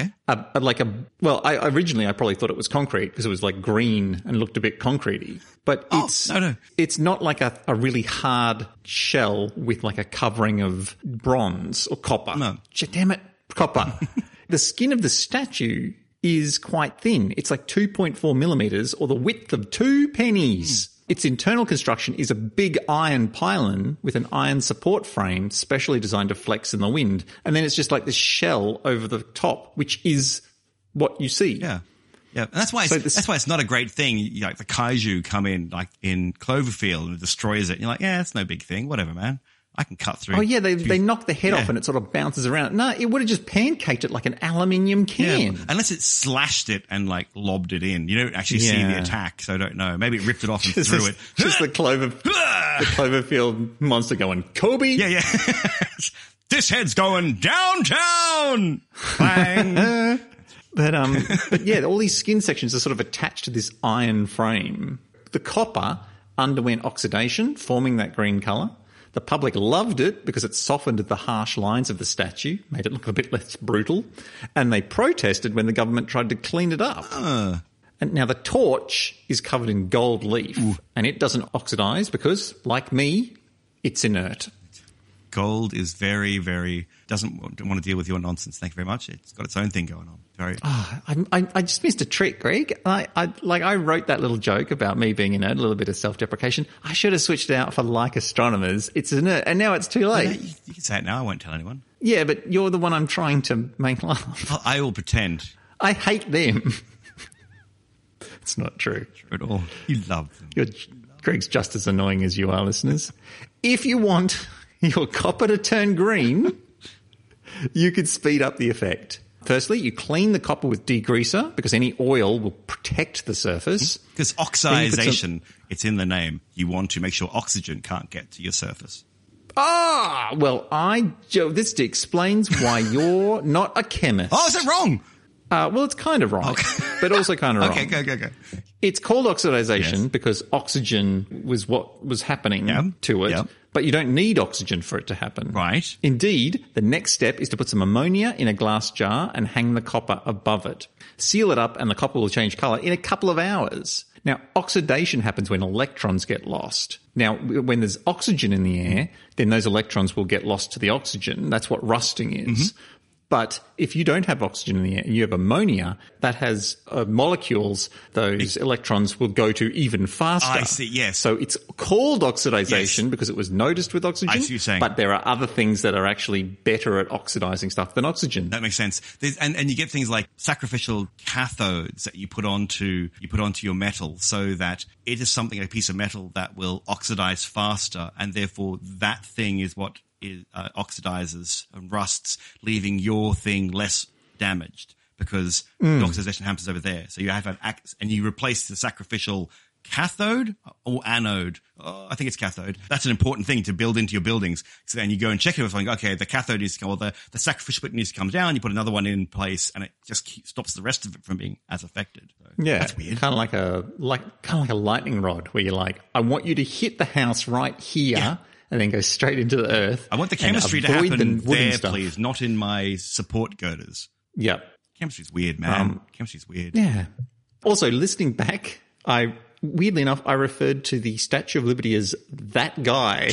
originally I probably thought it was concrete because it was like green and looked a bit concretey. But it's not like a really hard shell with like a covering of bronze or copper. No. Damn it, copper. The skin of the statue is quite thin. It's like 2.4 millimeters or the width of 2 pennies. Its internal construction is a big iron pylon with an iron support frame specially designed to flex in the wind. And then it's just like this shell over the top, which is what you see. Yeah. Yeah. And that's why it's not a great thing. Like the kaiju come in like in Cloverfield and it destroys it. And you're like, yeah, it's no big thing. Whatever, man. I can cut through. Oh, yeah, they knock the head off and it sort of bounces around. No, it would have just pancaked it like an aluminium can. Yeah, unless it slashed it and like lobbed it in. You don't actually see the attack, so I don't know. Maybe it ripped it off and threw it. Just the Cloverfield monster going, Kobe? Yeah. This head's going downtown! Bang! But yeah, all these skin sections are sort of attached to this iron frame. The copper underwent oxidation, forming that green colour. The public loved it because it softened the harsh lines of the statue, made it look a bit less brutal, and they protested when the government tried to clean it up. And now the torch is covered in gold leaf, and it doesn't oxidise because, like me, it's inert. Gold is very, very doesn't want to deal with your nonsense. Thank you very much. It's got its own thing going on. I just missed a trick, Greg. I wrote that little joke about me being inert, a little bit of self-deprecation. I should have switched it out for like astronomers. It's inert, and now it's too late. You can say it now. I won't tell anyone. Yeah, but you're the one I'm trying to make laugh. I will pretend. I hate them. It's not true. At all. You love them. Greg's just as annoying as you are, listeners. If you want your copper to turn green, you could speed up the effect. Firstly, you clean the copper with degreaser because any oil will protect the surface. Because oxidation, it's in the name. You want to make sure oxygen can't get to your surface. Well, this explains why you're not a chemist. Oh, is that wrong? Well, it's kind of right, but also kind of wrong. Okay. It's called oxidization because oxygen was what was happening to it, but you don't need oxygen for it to happen. Right. Indeed, the next step is to put some ammonia in a glass jar and hang the copper above it. Seal it up and the copper will change colour in a couple of hours. Now, oxidation happens when electrons get lost. Now, when there's oxygen in the air, then those electrons will get lost to the oxygen. That's what rusting is. Mm-hmm. But if you don't have oxygen in the air, you have ammonia that has molecules, those electrons will go to even faster. I see, yes. So it's called oxidization because it was noticed with oxygen. I see what you're saying. But there are other things that are actually better at oxidizing stuff than oxygen. That makes sense. And you get things like sacrificial cathodes that you put onto your metal so that it is something, a piece of metal that will oxidize faster, and therefore that thing is what oxidizes and rusts, leaving your thing less damaged because the oxidation happens over there. So you have and you replace the sacrificial cathode or anode. I think it's cathode. That's an important thing to build into your buildings. So then you go and check it with something. Okay, the cathode needs to come, or the sacrificial bit needs to come down. You put another one in place, and it just stops the rest of it from being as affected. So that's weird. Kind of like a lightning rod, where you're like, I want you to hit the house right here. Yeah. and then go straight into the earth. I want the chemistry to happen there, please, not in my support girders. Yep. Chemistry's weird, man. Chemistry's weird. Yeah. Also, listening back, weirdly enough, I referred to the Statue of Liberty as that guy.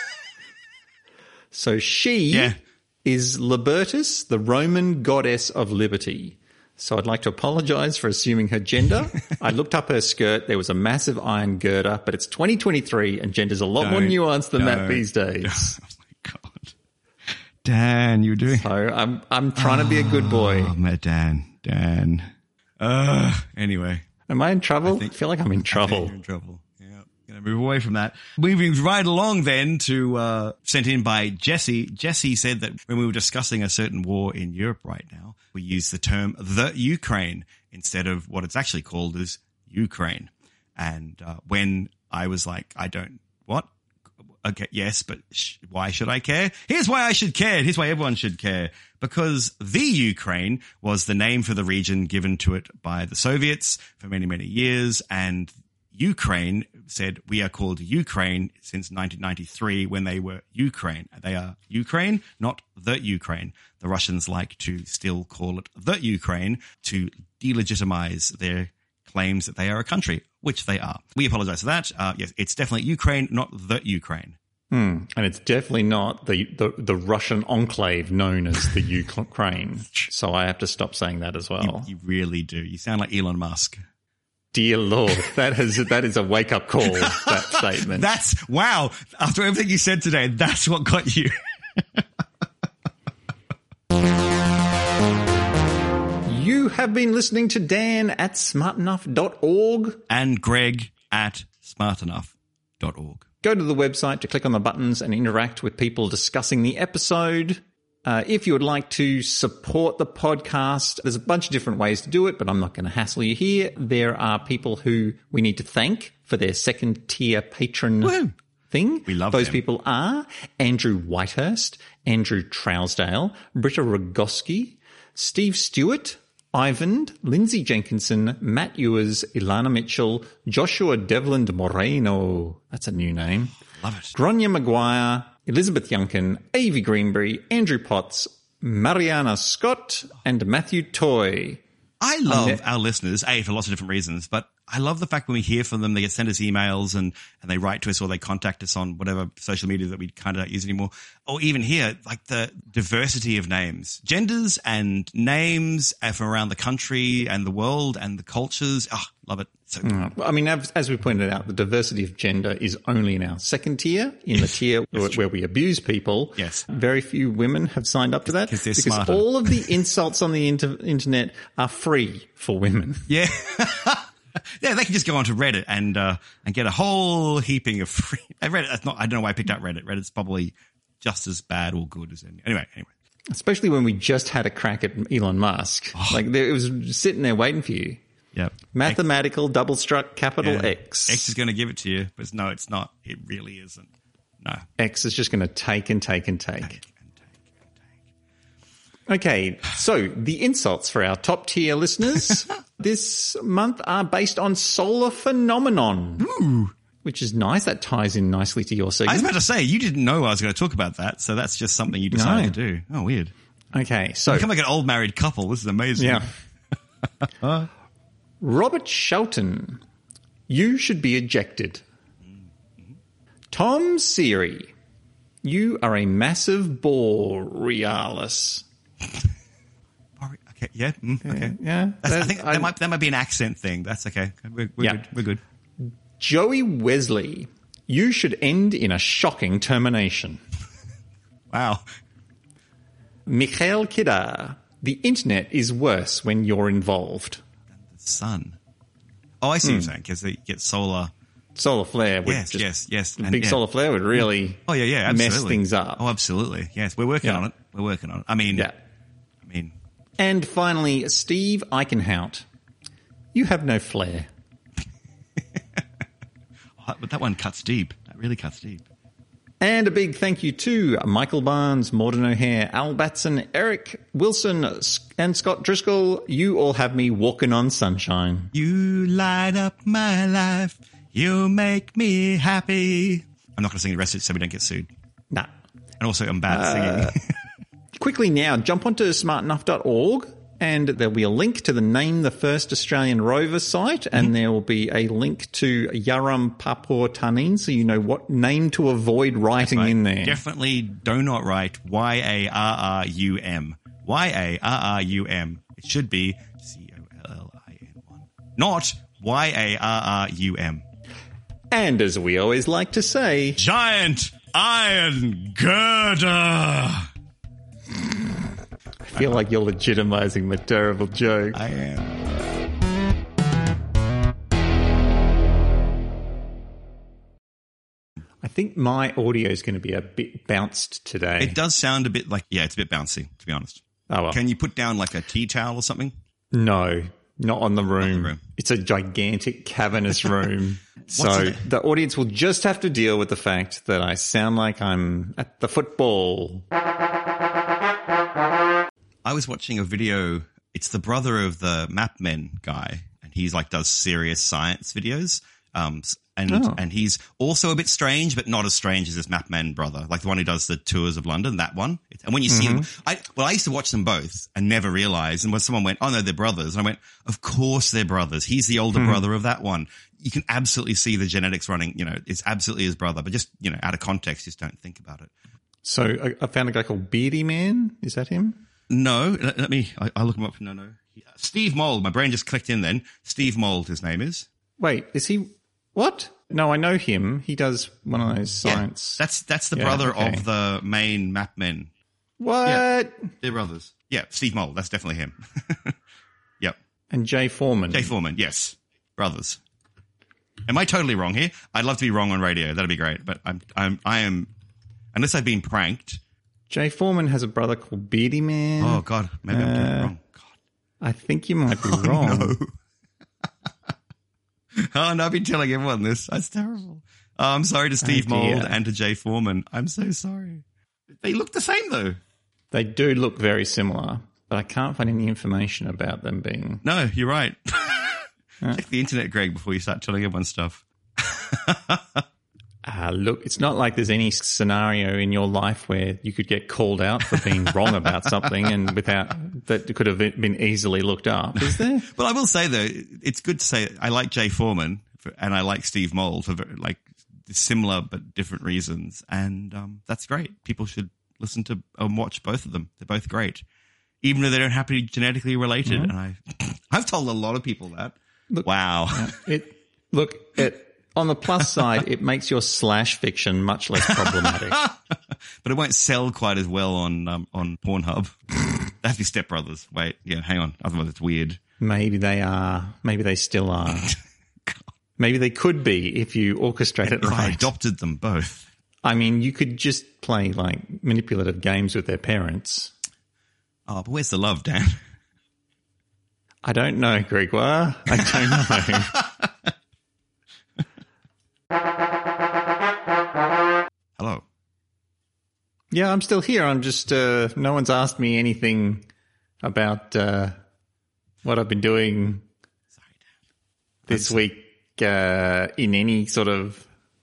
So she is Libertas, the Roman goddess of liberty. So I'd like to apologize for assuming her gender. I looked up her skirt. There was a massive iron girder, but it's 2023 and gender's a lot more nuanced than that these days. Oh my God. Dan, you're doing... So I'm trying to be a good boy. Oh, man, Dan. Anyway. Am I in trouble? I feel like I'm in trouble. I think you're in trouble. Yeah. Gonna move away from that. Moving right along then to, sent in by Jesse. Jesse said that when we were discussing a certain war in Europe right now, we use the term the Ukraine instead of what it's actually called as Ukraine. And, when I was like, what? Okay, yes, but why should I care? Here's why I should care. Here's why everyone should care. Because the Ukraine was the name for the region given to it by the Soviets for many, many years. And Ukraine said, we are called Ukraine since 1993 when they were Ukraine. They are Ukraine, not the Ukraine. The Russians like to still call it the Ukraine to delegitimize their claims that they are a country, which they are. We apologize for that. Yes, it's definitely Ukraine, not the Ukraine. And it's definitely not the Russian enclave known as the Ukraine. So I have to stop saying that as well. You really do. You sound like Elon Musk. Dear Lord, that is a wake-up call, that statement. Wow. After everything you said today, that's what got you. You have been listening to Dan at smartenough.org. And Greg at smartenough.org. Go to the website to click on the buttons and interact with people discussing the episode. If you would like to support the podcast, there's a bunch of different ways to do it, but I'm not going to hassle you here. There are people who we need to thank for their second tier patron thing. We love those them. people are Andrew Whitehurst, Andrew Trousdale, Britta Rogoski, Steve Stewart, Ivan, Lindsay Jenkinson, Matt Ewers, Ilana Mitchell, Joshua Devlin Moreno. That's a new name. Love it. Gronya Maguire, Elizabeth Youngkin, Avi Greenberry, Andrew Potts, Mariana Scott, and Matthew Toy. I love our listeners, for lots of different reasons, but I love the fact when we hear from them, they get send us emails and they write to us or they contact us on whatever social media that we kind of don't use anymore. Or even here, like the diversity of names, genders and names from around the country and the world and the cultures. Oh, love it. So I mean, as we pointed out, the diversity of gender is only in our second tier, in the tier where we abuse people. Yes. Very few women have signed up to that because smarter. All of the insults on the internet are free for women. Yeah. Yeah, they can just go onto Reddit and get a whole heaping of free. Reddit, I don't know why I picked out Reddit. Reddit's probably just as bad or good as any. Anyway. Especially when we just had a crack at Elon Musk. It was sitting there waiting for you. Yep. Mathematical double struck capital X. X is going to give it to you, but no, it's not. It really isn't. No. X is just going to take and take and take. Okay, so the insults for our top tier listeners this month are based on solar phenomenon. Ooh. Which is nice. That ties in nicely to your segment. I was about to say, you didn't know I was going to talk about that, so that's just something you decided to do. Oh, weird. Okay, so... You become like an old married couple. This is amazing. Yeah. Robert Shelton, you should be ejected. Tom Seary, you are a massive Borealis. Okay, yeah, okay. Yeah. I think that might be an accent thing. That's okay. We're good. We're good. Joey Wesley, you should end in a shocking termination. Wow. Mikhail Kidar, the internet is worse when you're involved. The sun. Oh, I see what you're saying, because they get solar flare. Yes. And big solar flare would really mess things up. Oh, absolutely. Yes, we're working on it. We're working on it. I mean. And finally, Steve Eichenhout, you have no flair. But that one cuts deep. That really cuts deep. And a big thank you to Michael Barnes, Morden O'Hare, Al Batson, Eric Wilson, and Scott Driscoll. You all have me walking on sunshine. You light up my life. You make me happy. I'm not going to sing the rest of it so we don't get sued. Nah. And also, I'm bad at singing. Quickly now, jump onto smartenough.org and there'll be a link to the Name the First Australian Rover site, and there will be a link to Yarram Papua Tanin, so you know what name to avoid writing in there. Definitely do not write Yarrum. Yarrum. It should be COLLIN1. Not Yarrum. And as we always like to say, Giant Iron Girder. I feel like you're legitimizing my terrible joke. I am. I think my audio is going to be a bit bounced today. It does sound a bit like, it's a bit bouncy, to be honest. Oh, well. Can you put down like a tea towel or something? No, not on the room. Not on the room. It's a gigantic cavernous room. So the audience will just have to deal with the fact that I sound like I'm at the football. I was watching a video. It's the brother of the MapMen guy, and he's like does serious science videos. And he's also a bit strange, but not as strange as this MapMen brother, like the one who does the tours of London, that one. And when you see them, I used to watch them both and never realize. And when someone went, oh no, they're brothers. And I went, of course they're brothers. He's the older brother of that one. You can absolutely see the genetics running, it's absolutely his brother, but just, out of context, just don't think about it. So I found a guy called Beardy Man. Is that him? No, I'll look him up. No. Steve Mould. My brain just clicked in then. Steve Mould, his name is. Wait, is he, what? No, I know him. He does one of those science. Yeah, that's the brother of the main MapMen. What? Yeah, they're brothers. Yeah, Steve Mould. That's definitely him. Yep. And Jay Foreman. Jay Foreman, yes. Brothers. Am I totally wrong here? I'd love to be wrong on radio. That'd be great. But I am, unless I've been pranked. Jay Foreman has a brother called Beardy Man. Oh, God. Maybe I'm doing it wrong. God. I think you might be wrong. No. Oh, no, I've been telling everyone this. That's terrible. Oh, I'm sorry to Steve Mould and to Jay Foreman. I'm so sorry. They look the same, though. They do look very similar, but I can't find any information about them being... No, you're right. Check the internet, Greg, before you start telling everyone stuff. Look, it's not like there's any scenario in your life where you could get called out for being wrong about something and that could have been easily looked up, is there? Well, I will say, though, it's good to say I like Jay Foreman and I like Steve Mould for like similar but different reasons. And that's great. People should listen to and watch both of them. They're both great, even though they don't happen to be genetically related. Mm-hmm. And I've told a lot of people that. Look, wow. On the plus side, it makes your slash fiction much less problematic. But it won't sell quite as well on Pornhub. They have to be stepbrothers. Wait, yeah, hang on. Otherwise it's weird. Maybe they are. Maybe they still are. Maybe they could be if you orchestrate it right. I adopted them both. I mean, you could just play like manipulative games with their parents. Oh, but where's the love, Dan? I don't know, Gregoire. I don't know. Hello. Yeah, I'm still here. I'm just, no one's asked me anything about what I've been doing this week in any sort of...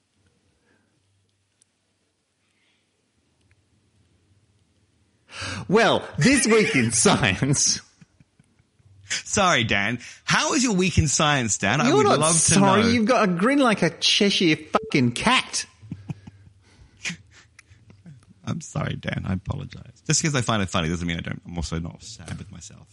Well, this week in science... Sorry, Dan. How was your week in science, Dan? I You're would not love sorry. to know. You've got a grin like a Cheshire fucking cat. I'm sorry, Dan. I apologize. Just because I find it funny doesn't mean I'm also not sad with myself.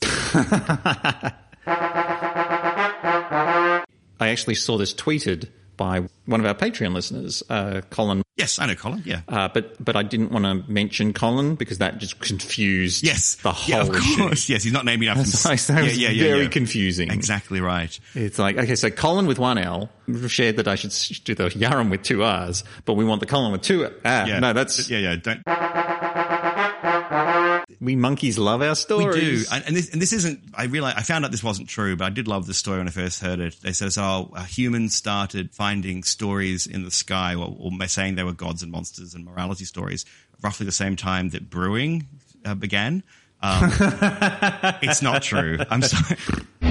I actually saw this tweeted by one of our Patreon listeners, Colin. Yes, I know Colin, yeah. But I didn't want to mention Colin because that just confused the whole of course. issue. Yes, he's not naming up. So that was very confusing. Exactly right. It's like, okay, so Colin with one L shared that I should do the Yarram with two R's, but we want the Colin with two. No, that's... Yeah, don't... We monkeys love our stories. We do. And this isn't, I found out this wasn't true, but I did love this story when I first heard it. They said, humans started finding stories in the sky, or saying they were gods and monsters and morality stories, roughly the same time that brewing began. It's not true. I'm sorry.